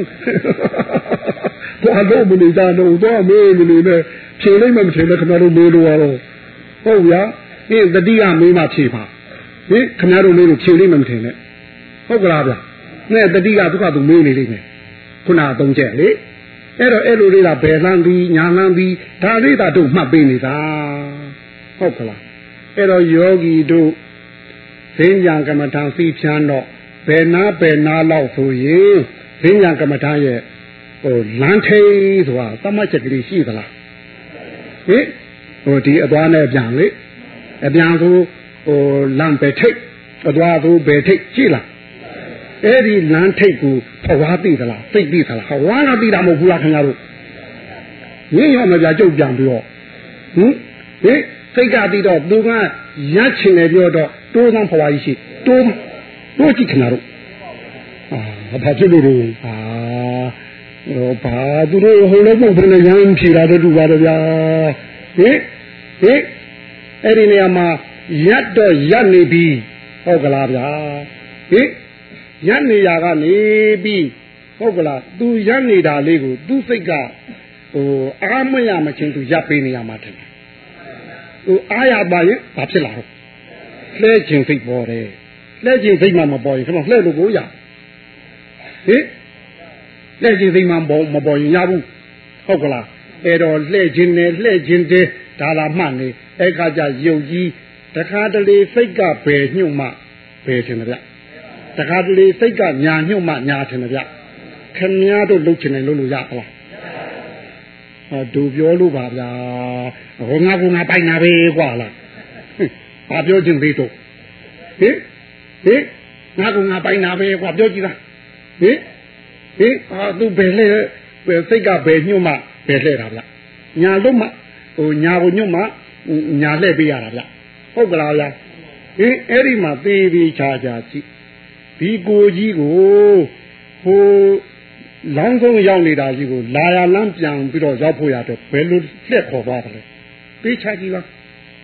သွားလုံးမနေတာတော့သွားမေးမနေနဲ့ဖြေလိုက်မှမဖြေနဲ့ခင်ဗျားတို့မေးလို့ရတော့ဟုတ်ဗျာဟအင်းတတိယမေးမှဖြေပါဟင်ခင်ဗျားတို့မေးလို့ဖြေလိမ့်မယ်မထင်နဲ့ဟုတ်ကလားဗျနဲ့တတိယသူကသူမေးနေလိမ့်မယ်ခုနသုံးချက်လေအဲ့တော့အဲ့လိုလေးကဘယ်လန်းပြီးညာလန်းပြီးဒါလေးသာတို့မှတ်ပေးနေတာဟုတ်ကလားအဲ့တော့ယောဂီတို့ဈဉ္ဉံကမ္မထာသိဖြန်းတော့ဘယ်နာဘယ်နာလောက်ဆိုရင်ဈဉ္ဉံကမ္မထာရဲ့ဟိုလမ်းထိန်ဆိုတာသတ်မှတ်ချက်ကလေးရှိသလားဟင်ဟိုဒီအသွားနဲ့ပြန်လေအပြန်ဆိုဟိုလမ်းပဲထိတ်အသွားဆိုဘယ်ထိတ်ရှိလားအဲ့ဒီလမ်းထိတ်ကိုဖဝါသိသလားသိသိသလားဝါနာသိတာမဟုတ်ဘူးလားခင်ဗျားတို့ရင်းရောမပြကြုတ်ပြန်ပြီးတော့ဟင်ဟင်စိတ်ကသိတော့သူကရချင်တယ်ပြောတော့တိုးသန်းဖဝါကြီးရှိတိုးတိုးကြည့်ခင်ဗျားတို့အာဘာဖြစ်လို့လဲအာဟိုဘာသူတို့ဟိုလည်းမဟုတ်ဘယ်နဲ့ရမ်းဖြေတာတူပါတယ်ဗျာဟင်ဟင်အဲ့ဒီနေရာမှာရက်တော့ရက်နေပြီဟုတ်ကလားဗျာဟင်ရက်နေရကနေပြီဟုတ်ကလားသူရက်နေတာလေးကိုသူစိတ်ကဟိုအားမရမချင်းသူရပ်ပေးနေရမှာတယ်ဟိုအားရပါရင်ဘာဖြစ်လာတော့လှဲခြင်းစိတ်ပေါ်တယ်လှဲခြင်းစိတ်မှမပေါ်ရင်ခဏလှဲလို့ကိုရဟင်လှဲ့ခြင်းသိမှမပေါ်မပေါ်ရင်ရဘူးဟုတ်ကလားအဲ့တော့လှဲ့ခြင်းနဲ့လှဲ့ခြင်းတဲ့ဒါလာမှတ်နေအဲ့ခါကျယုတ်ကြီးတခါတလေစိတ်ကဘယ်ညှို့မှဘယ်ထင်တယ်ဗျတခါတလေစိတ်ကညာညှို့မှညာထင်တယ်ဗျခင်ဗျားတို့လှုပ်ချင်တယ်လို့လို့ရပါလားဟောဒူပြောလို့ပါဗျာဟိုငါကငါပိုင်နာပဲကွာလားဘာပြောခြင်းသေးတော့ဟင်ဟင်ငါကငါပိုင်နာပဲကွာပြောကြည့်လားဟင်ဟင်အာသူဘယ်လဲစိတ်ကဘယ်ညှို့မှဘယ်လှဲ့တာဗျညာလို့မှဟိုညာကိုညှို့မှညာလှဲ့ပေးရတာဗျဟုတ်ကလားဗျဟင်အဲ့ဒီမှာသေးသေးချာချာကြည့်ဒီကိုကြီးကိုဟိုလောင်းဆုံးရောက်နေတာကြီးကိုလာရလမ်းပြန်ပြီးတော့ရောက်ဖို့ရတော့ဘယ်လိုလှက်ခေါ်သွားတယ်လဲသေးချာကြည့်ပါဟင်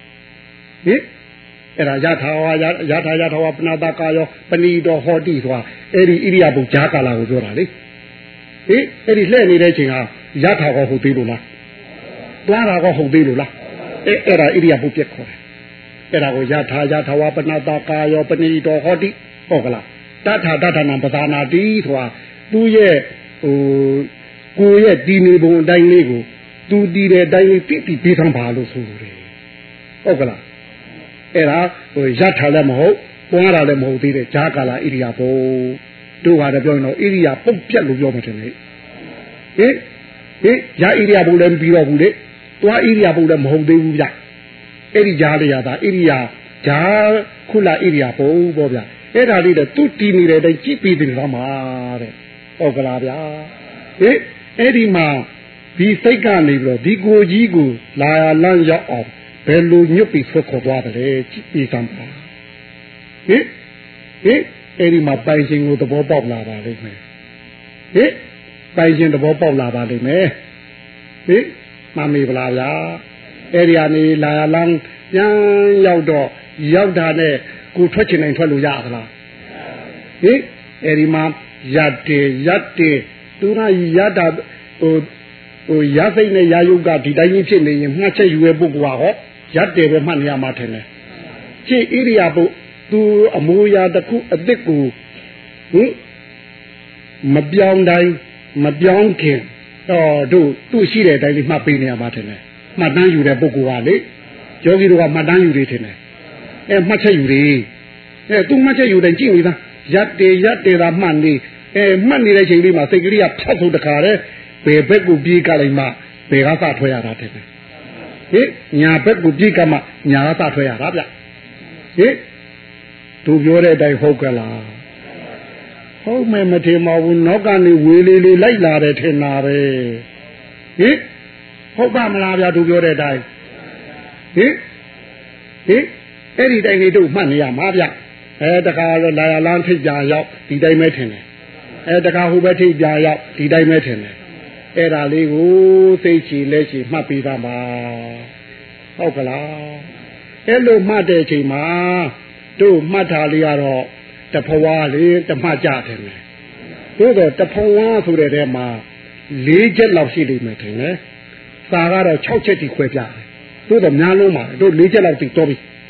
အဲ့ဒါယထာဝါယထာယထာဝါပနာတကာယောပဏီတော်ဟောတိဆိုတာအဲ့ဒီဣရိယာပုဂျာကာလာကိုပြောတာလေဟင်အဲ့ဒီလှည့်နေတဲ့ချိန်ဟာယထာကောဟုတ်သေးလို့လားတွားတာကောဟုတ်သေးလို့လားအဲ့အဲ့ဒါဣရိယာပုပြက်ခေါ်တယ်အဲ့ဒါကိုယထာယထာဝါပနာတကာယောပဏီတော်ဟောတိဟုတ်ကလားတထာတထာနံပဒါနာတိဆိုတာသူ့ရဲ့ဟိုကိုရဲ့တည်နေပုံအတိုင်းလေးကိုသူတည်တဲ့အတိုင်းလေးပြည့်ပြည့်ပေးသမ်းပါလို့ဆိုတယ်ဟုတ်ကလားအဲ့ဒါဟိုရထားလည်းမဟုတ်ပွားတာလည်းမဟုတ်သေးတဲ့ဂျာကာလာဣရိယာပုတို့ဟာလည်းပြောရင်တော့ဣရိယာပုတ်ပြက်လို့ပြောမှတယ်လေဟင်ဟင်ရဣရိယာပုလည်းပြီးတော့ဘူးလေတွားဣရိယာပုလည်းမဟုတ်သေးဘူးဗျအဲ့ဒီဂျာလေးရတာဣရိယာဂျာခုလာဣရိယာပုပေါ့ဗျအဲ့ဒါလေးတော့သူတည်နေတဲ့အတိုင်းကြည့်ပြီးတယ်တော့မှာတဲ့ဟုတ်ကလားဗျာဟင်အဲ့ဒီမှာဒီစိတ်ကနေပြီးတော့ဒီကိုကြီးကိုလာရလန်းရောက်အောင်ဘယ်လိုညွတ်ပြီးဆွခေါ်သွားတယ်ကြည့်ပြီးသမ်းပါဟင်ဟင်အဲ့ဒီမှာပိုင်ရှင်ကိုသဘောပေါက်လာပါလိမ့်မယ်ဟင်ပိုင်ရှင်သဘောပေါက်လာပါလိမ့်မယ်ဟင်မမေးပါလားဗျာအဲ့ဒီကနေလာရလန်းပြန်ရောက်တော့ရောက်တာနဲ့ကိုထွက်ချင်နိုင်ထွက်လို့ရသလားဟင်အဲ့ဒီမှာရတ်တယ်ရတ်တယ်သူကရတ်တာဟိုဟိုရသိနဲ့ရာယုတ်ကဒီတိုင်းကြီးဖြစ်နေရင်မှတ်ချက်ယူရဲ့ပုဂ္ဂိုလ်ကဟောရတ်တယ်ပဲမှတ်နေရမှာထင်တယ်ရှင်းဣရိယာပုသူအမူအရာတစ်ခုအစ်စ်ကိုဟင်မပြောင်းတိုင်းမပြောင်းခင်တော့တို့သူ့ရှိတဲ့အတိုင်းလေးမှတ်ပေးနေရမှာထင်တယ်မှတ်တမ်းယူတဲ့ပုဂ္ဂိုလ်ကလေယောဂီတို့ကမှတ်တမ်းယူနေထင်တယ်အဲမှတ်ချက်ယူနေအဲသူမှတ်ချက်ယူတိုင်းကြည့်နေသားရတ်တယ်ရတ်တယ်သာမှတ်နေအဲမှတ်နေတဲ့ချိန်လေးမှာစိတ်ကလေးကဖြတ်ထုတ်တခါတည်းဘယ်ဘက်ကိုပြေးကြလိုက်မှဘယ်ကစထွက်ရတာတဲ့ဟင်ညာဘက်ကိုပြေးကမှညာကစထွက်ရတာဗျဟင်သူပြောတဲ့အတိုင်းဟုတ်ကလားဟုတ်မယ်မထင်ပါဘူးနောက်ကနေဝေးလေးလေးလိုက်လာတယ်ထင်တာပဲဟင်ဟုတ်ပါမလားဗျာသူပြောတဲ့အတိုင်းဟင်ဟင်အဲ့ဒီတိုင်းလေးတို့မှတ်နေရမှာဗျအဲတခါတော့လာရလန်းထိပ်ပြရောက်ဒီတိုင်းပဲထင်တယ်အဲတခါဟိုဘက်ထိပ်ပြရောက်ဒီတိုင်းပဲထင်တယ်အဲ့ဒါလေးကိုသိချီလက်ချီမှတ်ပြီးသားပါဟုတ်ကလားအဲ့လိုမှတ်တဲ့ချိန်မှာတို့မှတ်တာလေးကတော့တဖွာလေးတမှတ်ကြတယ်မယ်တို့တော့တဖွာဆိုတဲ့ထဲမှာ၄ချက်လောက်ရှိလိမ့်မယ်ထင်တယ်စာကတော့၆ချက်တိခွဲပြတယ်တို့တော့များလုံးပါတို့၄ချက်လောက်တိတော့ပြီ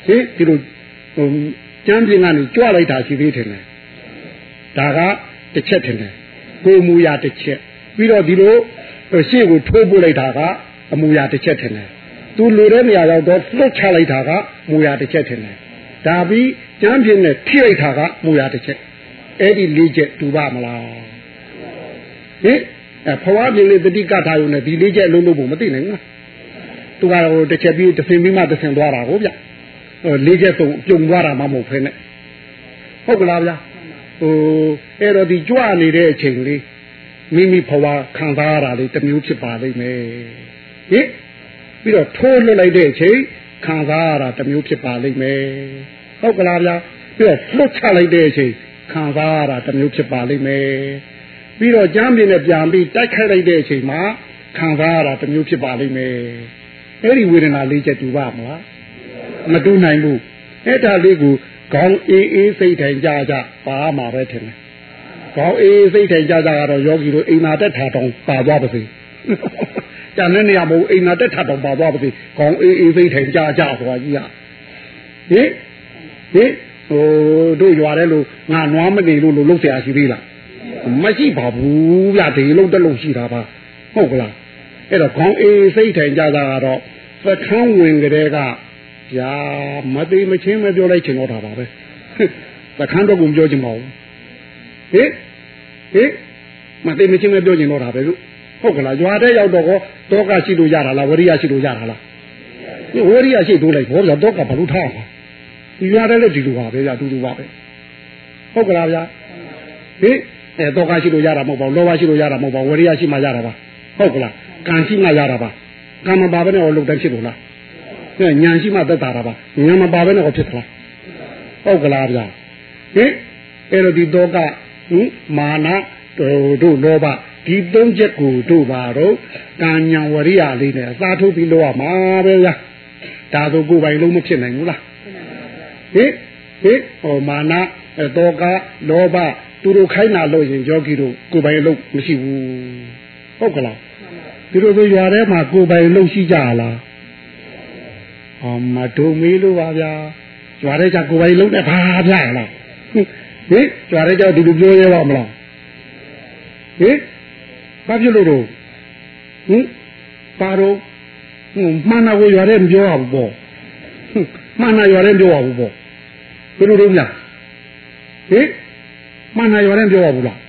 ဟင်ဒီလိုဟိုကျမ်းပြင်ကနေကြွလိုက်တာရှိသေးတယ်ဒါကတစ်ချက်ထင်တယ်ကိုမူရာတစ်ချက်ပြီးတော့ဒီလိုရှေ့ကိုထိုးပို့လိုက်တာကအမူအရာတစ်ချက်ထင်တယ်သူလိုတဲ့နေရာရောက်တော့လွတ်ချလိုက်တာကမူအရာတစ်ချက်ထင်တယ်ဒါပြီးကျမ်းပြင်နဲ့ထိလိုက်တာကမူအရာတစ်ချက်အဲ့ဒီလေးချက်တူပါမလားဟင်အဖွားပြင်လေးတတိကထားရုံနဲ့ဒီလေးချက်လုံးလုံးဖို့မသိနိုင်ဘူးသူကတော့တစ်ချက်ပြီးတစ်ဆင်ပြီးမှတစ်ဆင်သွားတာကိုဗျလေးချက်သုံးပြုံသွားတာမှမဟုတ်ဖ ೇನೆ ဟုတ်ကလားဗျဟိုအဲ့တော့ဒီကြွနေတဲ့အချိန်လေးမိမိဖွားခံစားရတာလေးတစ်မျိုးဖြစ်ပါလိမ့်မယ်ဟင်ပြီးတော့ထိုးလွတ်လိုက်တဲ့အချိန်ခံစားရတာတစ်မျိုးဖြစ်ပါလိမ့်မယ်ဟုတ်ကလားဗျပြီးတော့လွတ်ချလိုက်တဲ့အချိန်ခံစားရတာတစ်မျိုးဖြစ်ပါလိမ့်မယ်ပြီးတော့ကြမ်းပြင်းနဲ့ပြန်ပြီးတိုက်ခိုက်လိုက်တဲ့အချိန်မှာခံစားရတာတစ်မျိုးဖြစ်ပါလိမ့်မယ်အဲ့ဒီဝေဒနာလေးချက်တူပါမလားမတူနိုင်ဘူးအဲ့ဒါလေးကိုခေါင်းအေးအေးစိတ်ထိုင်ကြကြပါမှာပဲထင်တယ်ခေါင်းအေးစိတ်ထိုင်ကြကြကတော့ယောဂီတို့အိမ်နာတက်ထာတောင်ပါသွားပါစေကျန်တဲ့နေရာမဟုတ်အိမ်နာတက်ထာတောင်ပါသွားပါစေခေါင်းအေးအေးစိတ်ထိုင်ကြကြဆိုတာကြီးอ่ะဟင်ဟင်ဟိုတို့ရွာတဲ့လို့ငါနွားမနေလို့လို့လှုပ်เสียရှိသေးလားမရှိပါဘူးဗျဒီလုံးတက်လို့ရှိတာပါဟုတ်ကလားအဲ့တော့ခေါင်းအေးစိတ်ထိုင်ကြကြကတော့သခန်းဝင်ကလေးကဗျာမသိမချင်းမပြောလိုက်ချင်တော့တာပါပဲသခန်းတော့ကိုပြောချင်ပါဘူးဟင်ဟင်မသိမချင်းမပြောချင်တော့တာပဲလို့ဟုတ်ကလားရွာတဲ့ရောက်တော့တော့ကရှိလို့ရတာလားဝရိယရှိလို့ရတာလားဝရိယရှိတိုးလိုက်ဘောဗျာတော့ကဘာလို့ထားမှာဒီရွာတဲ့လည်းဒီလိုပါပဲဗျာတူတူပါပဲဟုတ်ကလားဗျာဟင်အဲတော့ကရှိလို့ရတာမဟုတ်ပါဘူးလောဘရှိလို့ရတာမဟုတ်ပါဘူးဝရိယရှိမှရတာပါဟုတ်ကလားကံရှိမှရတာပါကံမပါဘဲနဲ့တော့လုံတန်းဖြစ်လို့လားဉာဏ်ရှိမှသက်သာတာပါဉာဏ်မပါဘဲနဲ့တော့ဖြစ်သလားဟုတ်ကလားဗျာဟင်အဲ့တော့ဒီတော့ကဟင်မာနတို့လောဘဒီသုံးချက်ကိုတို့ပါတော့ကံဉာဏ်ဝရိယလေးနဲ့အသာထုတ်ပြီးလို့ရမှာပဲဗျာဒါဆိုကိုယ်ပိုင်လုံးမဖြစ်နိုင်ဘူးလားဟင်ဟင်ဟောမာနတောကလောဘသူတို့ခိုင်းတာလို့ရင်ယောဂီတို့ကိုယ်ပိုင်လုံးမရှိဘူးဟုတ်ကလားဒီလိုဆိုရွာထဲမှာကိုယ်ပိုင်လုံးရှိကြလားအမတို့မေးလို့ပါဗျာရွာထဲကျကိုယ်ပိုင်လုံးနဲ့ဘာဗျာလားဟင်ရွာထဲကျဒီလိုပြောရပါမလားဟင်ဘာဖြစ်လို့တော့ဟင်ပါတော့ဟိုမှန်တာကိုရွာထဲမပြောရဘူးပေါ့မှန်တာရွာထဲမပြောရဘူးပေါ့ဘယ်လိုလုပ်ညာဟင်မှန်တာရွာထဲမပြောရဘူးလား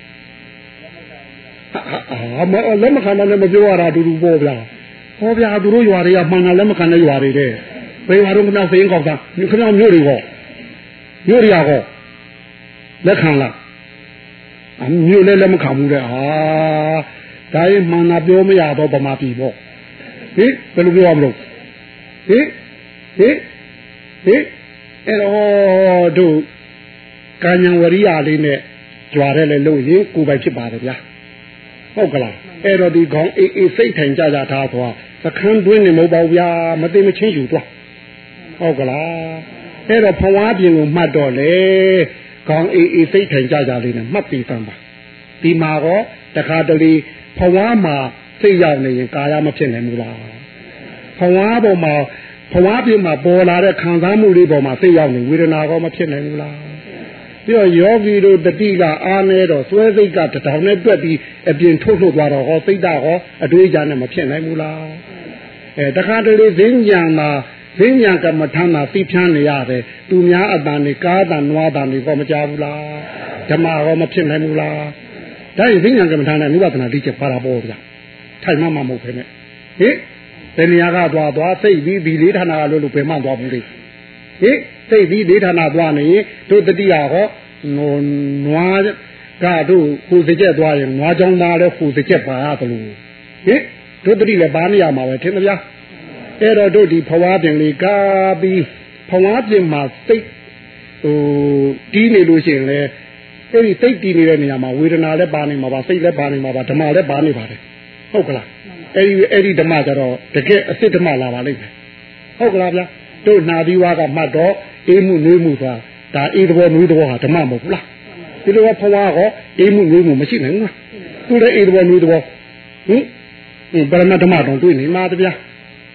အာမလက်မခံတော့လည်းမပြောရတာအတူတူပေါ့ဗျာဟောဗျာသူတို့ရွာတွေကမှန်တာလက်မခံတဲ့ရွာတွေတဲ့ဘယ်ရွာတော့ခဏစိန်ကောက်တာခဏမျိုးတွေဟောမျိုးတွေကဟောလက်ခံလားအမျိုးလည်းလက်မခံဘူးတဲ့ဟာဒါရင်မှန်တာပြောမရတော့ဗမာပြည်ပေါ့ဟင်ဘယ်လိုပြောရမလို့ဟင်ဟင်ဟင်အဲ့တော့တို့ကံဉာဏ်ဝရိယလေးနဲ့ကြွားတယ်လေလို့ရင်ကိုယ်ပိုင်ဖြစ်ပါတယ်ဗျာဟုတ်ကလားအဲ့တော့ဒီခေါင်းအေးအေးစိတ်ထိုင်ကြကြထားသွားသခန်းတွင်းနေမဟုတ်ပါဘူးဗျာမသိမချင်းယူသွားဟုတ်ကလားအဲ့တော့ဘဝပြင်ကိုမှတ်တော့လေခေါင်းအေးအေးစိတ်ထိုင်ကြကြလေးနဲ့မှတ်ပြီးသမ်းပါဒီမှာတော့တခါတလေဘဝမှာစိတ်ရောက်နေရင်ကာယမဖြစ်နိုင်ဘူးလားဘဝပေါ်မှာဘဝပြင်မှာပေါ်လာတဲ့ခံစားမှုလေးပေါ်မှာစိတ်ရောက်နေဝေဒနာကောမဖြစ်နိုင်ဘူးလားပြီးတော့ယောဂီတို့တတိကအားနေတော့သွဲစိတ်ကတထောင်နဲ့တွက်ပြီးအပြင်ထုတ်ထုတ်သွားတော့ဟောစိတ်ဓာတ်ဟောအတွေးကြနဲ့မဖြစ်နိုင်ဘူးလားအဲတခါတလေဈဉ္ညာမှာဈဉ္ညာကမ္မထမ်းမှာသိဖြန်းနေရတယ်သူများအတန်နေကားတန်နွားတန်နေကောမကြဘူးလားဓမ္မကောမဖြစ်နိုင်ဘူးလားဒါရင်ဈဉ္ညာကမ္မထမ်းနဲ့ဝိပဿနာတိကျပါတာပေါ့ဗျာထိုင်မှမမဟုတ်ဖ ೇನೆ ဟင်ဘယ်နေရာကသွားသွားစိတ်ပြီးဒီလေးဌာနကလို့လို့ဘယ်မှသွားဘူးလေဟင်စိတ်ပြီးလေးဌာနသွားနေရင်တို့တတိယဟောနွားကတို့ဟိုစကြက်သွားရင်နွားချောင်းသားလည်းဟိုစကြက်ပါသလိုဟင်တို့တတိလည်းပါနေရမှာပဲထင်မလားအဲ့တော့တို့ဒီဘဝပြင်လေးကားပြီးဘဝပြင်မှာစိတ်ဟိုတီးနေလို့ရှိရင်လေအဲ့ဒီစိတ်တီးနေတဲ့နေရာမှာဝေဒနာလည်းပါနေမှာပါစိတ်လည်းပါနေမှာပါဓမ္မလည်းပါနေပါတယ်ဟုတ်ကလားအဲ့ဒီအဲ့ဒီဓမ္မကြတော့တကယ်အစ်စ်ဓမ္မလာပါလိမ့်မယ်ဟုတ်ကလားဗျာတို့နာသီဝါကမှတ်တော့အေးမှုနှွေးမှုသွားဒါအေးတော်နှွေးတော်ဟာဓမ္မမဟုတ်ဘူးလားဒီလိုဘဝကအေးမှုနှွေးမှုမရှိနိုင်ဘူးလားသူလည်းအေးတော်နှွေးတော်ဟင်ဘယ်မှာဓမ္မတော်တွေ့နေမှာတဗျာဟ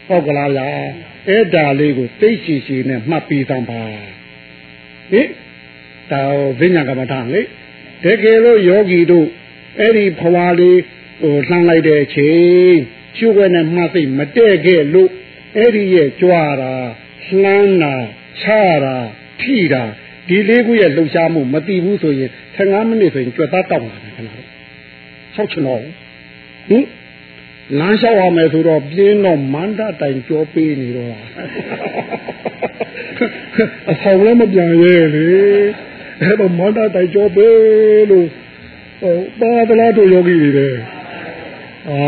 ဟုတ်ကလားဗျာအဲ့ဒါလေးကိုသိရှိရှိနဲ့မှတ်ပြီးသံပါဟင်ဒါဝိညာဉ်ကမ္မထာလေတကယ်လို့ယောဂီတို့အဲ့ဒီဘဝလေးဟိုလှမ်းလိုက်တဲ့အချိန်ရှုွက်နဲ့မှတ်သိမတဲ့ခဲ့လို့အဲ့ဒီရဲ့ကြွားတာလှမ်းတာချတာထိတာဒီလေးခုရဲ့လှုပ်ရှားမှုမသိဘူးဆိုရင်ဆယ်ငါးမိနစ်ဆိုရင်ကြွက်သားတောက်လာတယ်ခဏလေးဆောက်ချင်တော့ဟင်လမ်းလျှောက်ရမယ်ဆိုတော့ပြင်းတော့မန္တတိုင်ကြောပေးနေတော့အဆောင်လည်းမပြန်ရဲလေအဲ့တော့မန္တတိုင်ကြောပေးလို့ဟိုပါဒလာတို့ယောဂီတွေလေအာ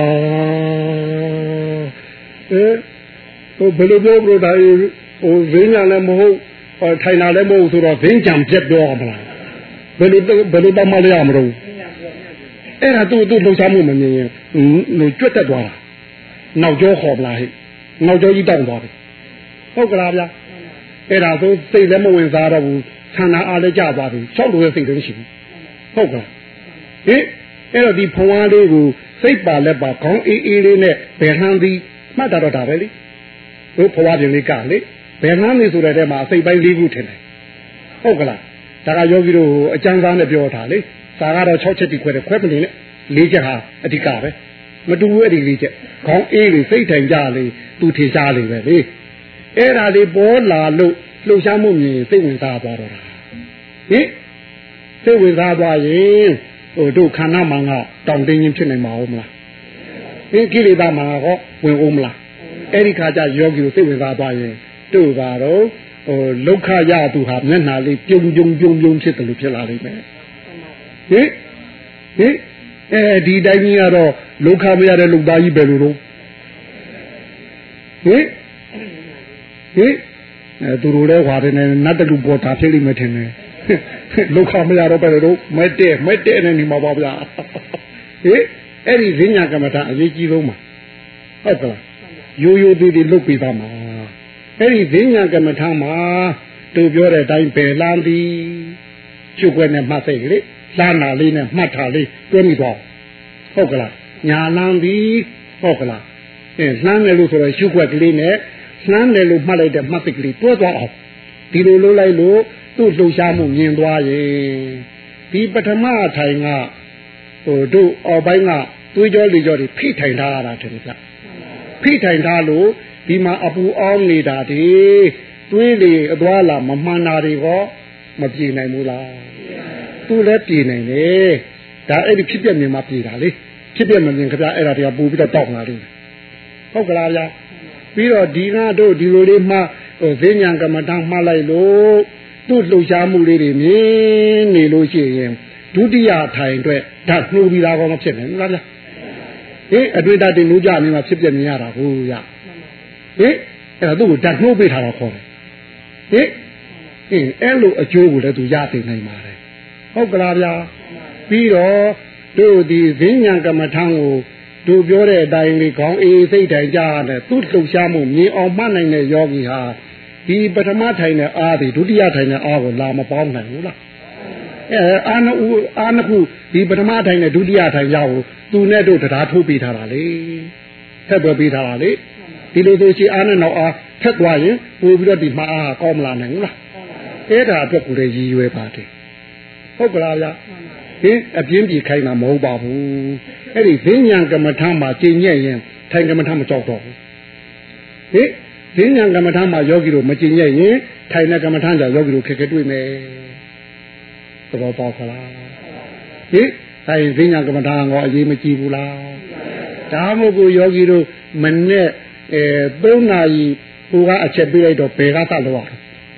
အဲဟိုဘယ်လိုပြောလို့ဒါဟိုဈဉ္ညာလည်းမဟုတ်ထိုင်တာလည်းမဟုတ်ဆိုတော့ဈဉ္ကြံပြတ်ပြောမလားဘယ်လိုဘယ်လိုတတ်မှလည်းရမလို့အဲ့ဒါသူ့သူ့လှုပ်ရှားမှုမမြင်ရင်ဟိုကြွက်တက်သွားတာနောက်ကျောခေါ်မလားဟဲ့နောက်ကျောကြီးတောင်းသွားတယ်ဟုတ်ကလားဗျာအဲ့ဒါဆိုစိတ်လည်းမဝင်စားတော့ဘူးဆန္ဒအားလည်းကြသွားပြီ၆လို့ရဲ့စိတ်လည်းရှိဘူးဟုတ်ကလားဟင်အဲ့တော့ဒီဖဝါးလေးကိုစိတ်ပါလက်ပါခေါင်းအေးအေးလေးနဲ့ဘယ်နှမ်းသည်မှတ်တာတော့ဒါပဲလေဟိုဖဝါးပြင်လေးကလေဘယ်နှမ်းလေးဆိုတဲ့ထဲမှာစိတ်ပိုင်းလေးခုထင်တယ်ဟုတ်ကလားဒါကယောဂီတို့အကျဉ်းစားနဲ့ပြောတာလေစာကတော့၆ချက်တိခွဲတယ်ခွဲပလင်နဲ့၄ချက်ဟာအဓိကပဲမတူဘူးအဲ့ဒီ၄ချက်ခေါင်းအေးလေးစိတ်ထိုင်ကြလေသူထေရှားလေးပဲလေအဲ့ဒါလေးပေါ်လာလို့လှုပ်ရှားမှုမြင်စိတ်ဝင်စားသွားတော့တာဟင်စိတ်ဝင်စားသွားရင်ဟိုတို့ခန္ဓာမှန်ကတောင်တင်းချင်းဖြစ်နိုင်မှာဟုတ်မလားဟင်ကိလေသာမှန်ကဝင်အောင်မလားအဲ့ဒီခါကျယောဂီကိုစိတ်ဝင်စားသွားရင်တို့ကတော့ဟိုလုခရသူဟာမျက်နှာလေးပြုံပြုံပြုံပြုံဖြစ်တယ်လို့ဖြစ်လာလိမ့်မယ်ဟင်ဟင်အဲဒီတိုင်းကြီးကတော့လုခမရတဲ့လူသားကြီးပဲလို့တော့ဟင်ဟင်အဲသူတို့လည်းဟွာတယ်နဲ့နတ်တလူပေါ်တာဖြစ်လိမ့်မယ်ထင်တယ်လုခမရတော့ပဲလို့မတဲ့မတဲ့နဲ့နေမှာပါဗျာဟင်အဲ့ဒီဈဉ္ညာကမ္မထာအရေးကြီးဆုံးမှာဟုတ်ကလားရိုးရိုးသေးသေးလုတ်ပြီးသားမှာအဲ့ဒီဈဉ္ညာကမ္မထာမှာသူပြောတဲ့အတိုင်းပဲလမ်းသည်ချုပ်ွက်နဲ့မှတ်စိတ်ကလေးလှမ်းတာလေးနဲ့မှတ်တာလေးတွဲမိသွားဟုတ်ကလားညာလမ်းသည်ဟုတ်ကလားအဲလှမ်းတယ်လို့ဆိုတော့ချုပ်ွက်ကလေးနဲ့လှမ်းတယ်လို့မှတ်လိုက်တဲ့မှတ်စိတ်ကလေးတွဲသွားအောင်ဒီလိုလုပ်လိုက်လို့သူ့လှုပ်ရှားမှုမြင်သွားရင်ဒီပထမထိုင်ကဟိုတို့အော်ပိုင်းကသွေးကြောလေကြောတွေဖိထိုင်ထားရတာတယ်ဗျဖိထိုင်ထားလို့ဒီမှာအပူအောင်းနေတာဒီသွေးလေအသွားလာမမှန်တာတွေကောမပြေနိုင်ဘူးလားသူလည်းပြေနိုင်တယ်ဒါအဲ့ဒီဖြစ်ပြမြင်မှပြေတာလေဖြစ်ပြမမြင်ကြအဲ့ဒါတွေကပို့ပြီးတော့တောက်လာတယ်ဟုတ်ကလားဗျာပြီးတော့ဒီကတို့ဒီလိုလေးမှဟိုဈဉ္ညာကမ္မထာမှလိုက်လို့သူ့လှုပ်ရှားမှုလေးတွေမြင်နေလို့ရှိရင်ဒုတိယထိုင်အတွက်ဓာတ်နှိုးပြီးသားကောမဖြစ်နိုင်ဘူးလားဗျာဟင်အတွေ့အကြုံနှိုးကြနေမှဖြစ်ပြမြင်ရတာဟုတ်ရဟင်အဲ့ဒါသူ့ကိုဓာတ်နှိုးပေးထားတာခေါ်တယ်ဟင်အင်းအဲ့လိုအကျိုးကိုလည်းသူရသိနိုင်ပါတယ်ဟုတ်ကလားဗျာပြီးတော့တို့ဒီဈဉ္ညာကမ္မထာကိုတို့ပြောတဲ့အတိုင်းလေးခေါင်းအေးစိတ်ထိုင်ကြတယ်သူ့လှုပ်ရှားမှုမြင်အောင်မှတ်နိုင်တဲ့ယောဂီဟာဒီပထမထိုင်တဲ့အားဒီဒုတိယထိုင်တဲ့အားကိုလာမပေါင်းနိုင်ဘူးလားအဲအာနဥအာနခုဒီပထမထိုင်တဲ့ဒုတိယထိုင်ရကိုသူနဲ့တို့တရားထိုးပေးထားတာလေထက်သွဲပေးထားတာလေဒီလိုဆိုရှိအာနဲ့နောက်အားထက်သွားရင်ပို့ပြီးတော့ဒီမှာအားကောင်းမလာနိုင်ဘူးလားအဲ့ဒါအတွက်ကိုလည်းရည်ရွယ်ပါတယ်ဟုတ်ကလားဗျာဟင်အပြင်းပြေခိုင်းတာမဟုတ်ပါဘူးအဲ့ဒီဈဉ္ညာကမ္မထာမှာကျင့်ညက်ရင်ထိုင်ကမ္မထာမကြောက်တော့ဘူးဟင်ဈဉ္ညာကမ္မထာမှာယောဂီတို့မကျင့်ညက်ရင်ထိုင်တဲ့ကမ္မထာကြောင့်ယောဂီတို့ခက်ခဲတွေ့မယ်သဘောပေါက်ခလားဟင်ထိုင်ဈဉ္ညာကမ္မထာငေါအရေးမကြည့်ဘူးလားဒါမှမဟုတ်ယောဂီတို့မနဲ့အဲသုံးနာရီဟိုကအချက်ပေးလိုက်တော့ဘယ်ကသလို့ရဟင်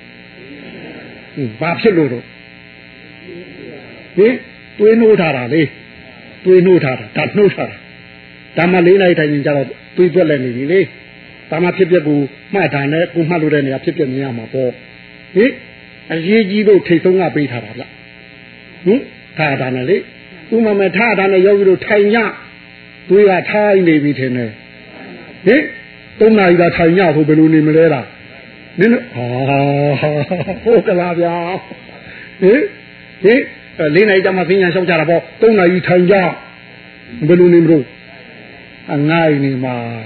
ဘာဖြစ်လို့တော့ဟင်တွေးနှိုးထားတာလေတွေးနှိုးထားတာဒါနှိုးထားတာဒါမှလေးလိုက်ထိုင်ရင်ကြတော့တွေးသွက်လည်းနေပြီလေဒါမှဖြစ်ပျက်ကိုမှတ်တာနဲ့ကိုမှတ်လို့တဲ့နေရာဖြစ်ပျက်မြင်ရမှာပေါ့ဟင်အရေးကြီးလို့ထိတ်ဆုံးကပေးထားတာဗျဟင်ထားတာနဲ့လေဥမမဲ့ထားတာနဲ့ယောဂီတို့ထိုင်ညတွေးကထိုင်နေပြီထင်တယ်ဟင်သုံးနာရီကထိုင်ညဆိုဘယ်လိုနေမလဲလားနင်းဟာဟုတ်ကလားဗျာဟင်ဟင်လေးနိုင်ကြမှာဈဉ္ညာလျှောက်ကြတာပေါ့သုံးနာရီထိုင်ကြဘယ်လိုနေမလို့အငိုင်းနေမှာ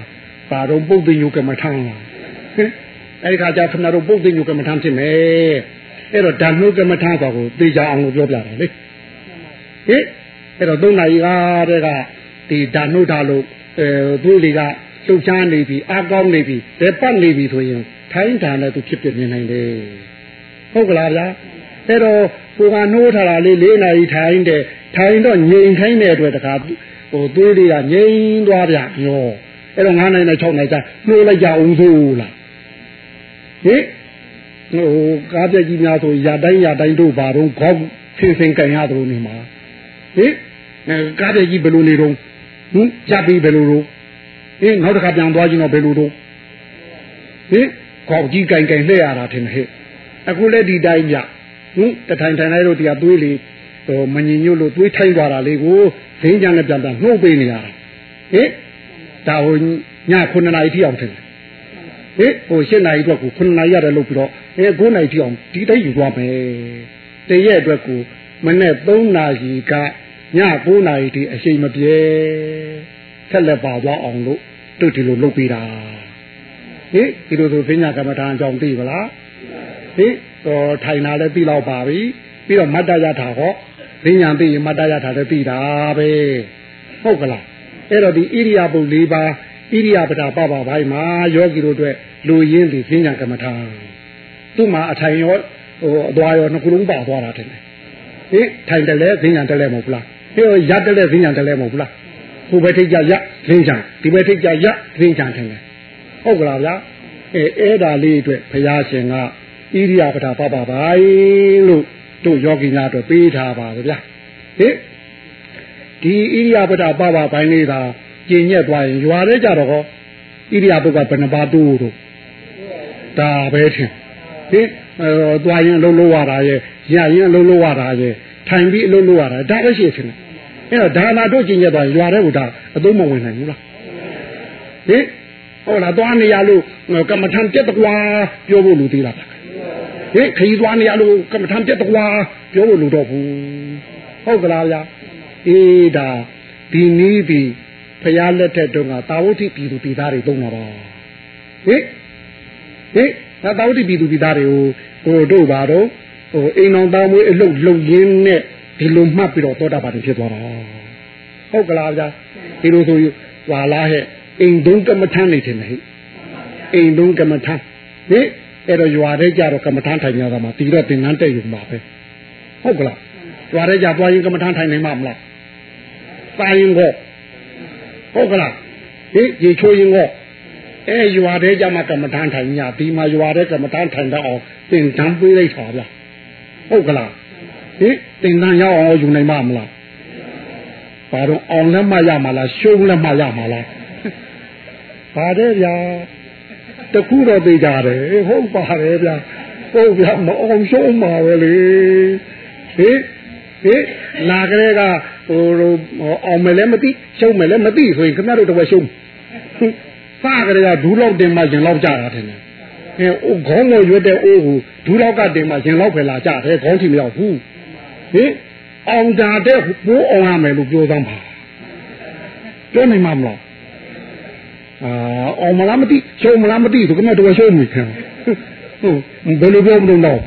ပါတော့ပုတ်သိညုကမထမ်းလားဟင်အဲ့ဒီခါကျခဏတော့ပုတ်သိညုကမထမ်းဖြစ်မယ်အဲ့တော့ဓာတ်နှုတ်ကမထမ်းပါကိုသိကြအောင်လို့ပြောပြတာလေဟင်အဲ့တော့သုံးနာရီကားတဲ့ကဒီဓာတ်နှုတ်ထားလို့အဲသူတွေကလှုပ်ရှားနေပြီအားကောင်းနေပြီဘယ်ပတ်နေပြီဆိုရင်ထိုင်းဓာတ်နဲ့သူဖြစ်ပြနေနိုင်တယ်ဟုတ်ကလားဗျာအဲ့တော့ကိုကနှိုးထားတာလေးလေးနာရီထိုင်းတဲ့ထိုင်းတော့ငြိမ်ခိုင်းတဲ့အတွက်တခါဟိုသွေးတွေကငြိမ်သွားဗျညောအဲ့တော့ငါးနိုင်နဲ့၆နိုင်ကျနှိုးလိုက်ကြအောင်ဆိုလားဟင်ဟိုကားပြကြီးများဆိုရတိုင်းရတိုင်းတို့ဘာတော့ခေါက်ဖင်ဖင်ကန်ရသလိုနေမှာဟင်ကားပြကြီးဘယ်လိုနေတော့ဟင်ကြပြီးဘယ်လိုတော့ဟင်နောက်တစ်ခါပြန်သွားကြည့်တော့ဘယ်လိုတော့ဟင်ခေါက်ကြီးကန်ကန်လှည့်ရတာထင်တယ်ဟဲ့အခုလည်းဒီတိုင်းကြဟင်တထိုင်ထိုင်လိုက်လို့တရားသွေးလေဟိုမငြင်ညွတ်လို့သွေးထိုင်းသွားတာလေးကိုဒင်းကြံနဲ့ပြန်ပြန်နှုတ်ပေးနေရတာဟင်ဒါဟိုညခုနှစ်နာရီထိအောင်ထင်တယ်ဟင်ဟိုရှစ်နာရီအတွက်ကိုခုနှစ်နာရီရတယ်လို့ပြီးတော့အဲကိုးနာရီထိအောင်ဒီတိုင်းယူသွားမယ်တရက်အတွက်ကိုမနေ့သုံးနာရီကညကိုးနာရီထိအချိန်မပြေဆက်လက်ပါသွားအောင်လို့တို့ဒီလိုလုပ်ပေးတာဟင်ဒီလိုဆိုပညာကမ္မထာအကြောင်းသိပါလားဟင်ဟောထိုင်တာလည်းသိတော့ပါပြီပြီးတော့မတ္တရထာဟောပညာသိရင်မတ္တရထာလည်းသိတာပဲဟုတ်ကလားအဲ့တော့ဒီဣရိယာပုတ်၄ပါးဣရိယာပဒပပဘိုင်းမှာယောဂီတို့အတွက်လူရင်းဒီပညာကမ္မထာသူ့မှာအထိုင်ရောဟိုအသွားရောနှစ်ခုလုံးပါသွားတာတဲ့ဟင်ထိုင်တယ်လဲပညာတယ်လဲမဟုတ်လားဟိုရက်တယ်လဲပညာတယ်လဲမဟုတ်လားဟိုဘက်ထိတ်ကြရက်ပညာဒီဘက်ထိတ်ကြရက်ပညာတယ်လဲဟုတ်ကလားဗျာအဲအဲ့ဒါလေးအတွက်ဘုရားရှင်ကဣရိယာပဒပပဘိုင်းလို့တို့ယောဂီများအတွက်ပေးထားပါဗျာဟင်ဒီဣရိယာပဒပပဘိုင်းလေးသာကျင်ညက်သွားရင်ရွာတဲ့ကြတော့ဟောဣရိယာပုတ်ကဘယ်နှပါတူတို့ဒါပဲထင်ဟင်အဲသွားရင်အလုံးလုံးရတာရဲ့ရရင်အလုံးလုံးရတာရဲ့ထိုင်ပြီးအလုံးလုံးရတာဒါပဲရှိထင်တယ်အဲ့တော့ဒါမှတို့ကျင်ညက်သွားရင်ရွာတဲ့ဟိုဒါအသုံးမဝင်နိုင်ဘူးလားဟင်ဟုတ်လားသွားနေရလို့ကမ္မထံပြက်တကွာပြောဖို့လူသေးလားဟင်ခရီးသွားနေရလို့ကမ္မထံပြက်တကွာပြောဖို့လူတော့ဘူးဟုတ်ကလားဗျာအေးဒါဒီနည်းပြီးဖရာလက်ထက်တုန်းကတာဝတိပြည်သူပြည်သားတွေသုံးတာပါဟင်ဟင်ဒါတာဝတိပြည်သူပြည်သားတွေကိုဟိုတို့ပါတော့ဟိုအိမ်အောင်သားမွေးအလုတ်လုံရင်းနဲ့ဒီလိုမှတ်ပြီးတော့သောတာပန်ဖြစ်သွားတာဟုတ်ကလားဗျာဒီလိုဆိုဟာလားဟဲ့အိမ်တုံးကမ္မထမ်းနေတယ်ဟဲ့အိမ်တုံးကမ္မထမ်းဟင်အဲ့တော့ရွာထဲကြတော့ကမ္မထမ်းထိုင်ရတာမှာဒီတော့သင်္ကန်းတက်ယူမှာပဲဟုတ်ကလားရွာထဲကြသွားရင်ကမ္မထမ်းထိုင်နိုင်မှာမလားပါရင်ကိုဟုတ်ကလားဟိရေချိုးရင်ကောအဲရွာတဲ့ကြမှာကမ္မထမ်းထိုင်ညဒီမှာရွာတဲ့ကမ္မထမ်းထိုင်တော့အောင်သင်တန်းပေးလိုက်ပါဗျာဟုတ်ကလားဟိသင်တန်းရောက်အောင်ယူနိုင်မှာမလားဘာတော့အောင်လည်းမရမှာလားရှုံးလည်းမရမှာလားပါတဲ့ဗျာတခုတော့သိကြတယ်ဟုတ်ပါတယ်ဗျာဟုတ်ဗျာမအောင်ရှုံးမှာပဲလေဟိဟိလာကလေးကဟိုအောင်မယ်လည်းမသိရှုံးမယ်လည်းမသိဆိုရင်ခင်ဗျားတို့တော့ရှုံးစားကလေးကဒူးလောက်တင်မှရင်လောက်ကြတာတယ်ဟဲ့အိုခေါင်းကိုရွတ်တဲ့အိုးကိုဒူးလောက်ကတင်မှရင်လောက်ပဲလာကြတယ်ခေါင်းထိမရောက်ဘူးဟိအောင်တာတဲ့ပိုးအောင်ရမယ်လို့ပြောသမ်းပါပြောနိုင်မှာမလားအာအောင်မလားမသိရှုံးမလားမသိဆိုခင်ဗျားတို့ရှုံးပြီခင်ဟုတ်ဘယ်လိုပြောမလို့တော့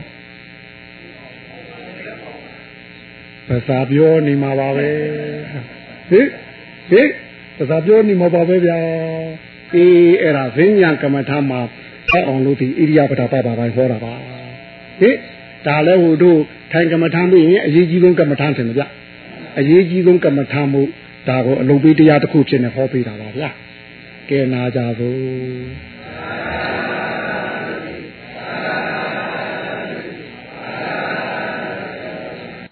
ภาษาပြောနေမှာပါပဲဟိဟိภาษาပြောနေမှာပါပဲဗျာအေးအဲ့ဒါဈဉ္ညာကမ္မထာမှာအောက်အောင်လို့ဒီဣရိယာပဒပပပိုင်းဟောတာပါဟိဒါလည်းဟိုတို့ထိုင်ကမ္မထာပြီးရင်အရေးကြီးဆုံးကမ္မထာထင်တယ်ဗျအရေးကြီးဆုံးကမ္မထာမှုဒါကိုအလုံးပေးတရားတစ်ခုဖြစ်နေဟောပေးတာပါဗျာကဲနာကြသို့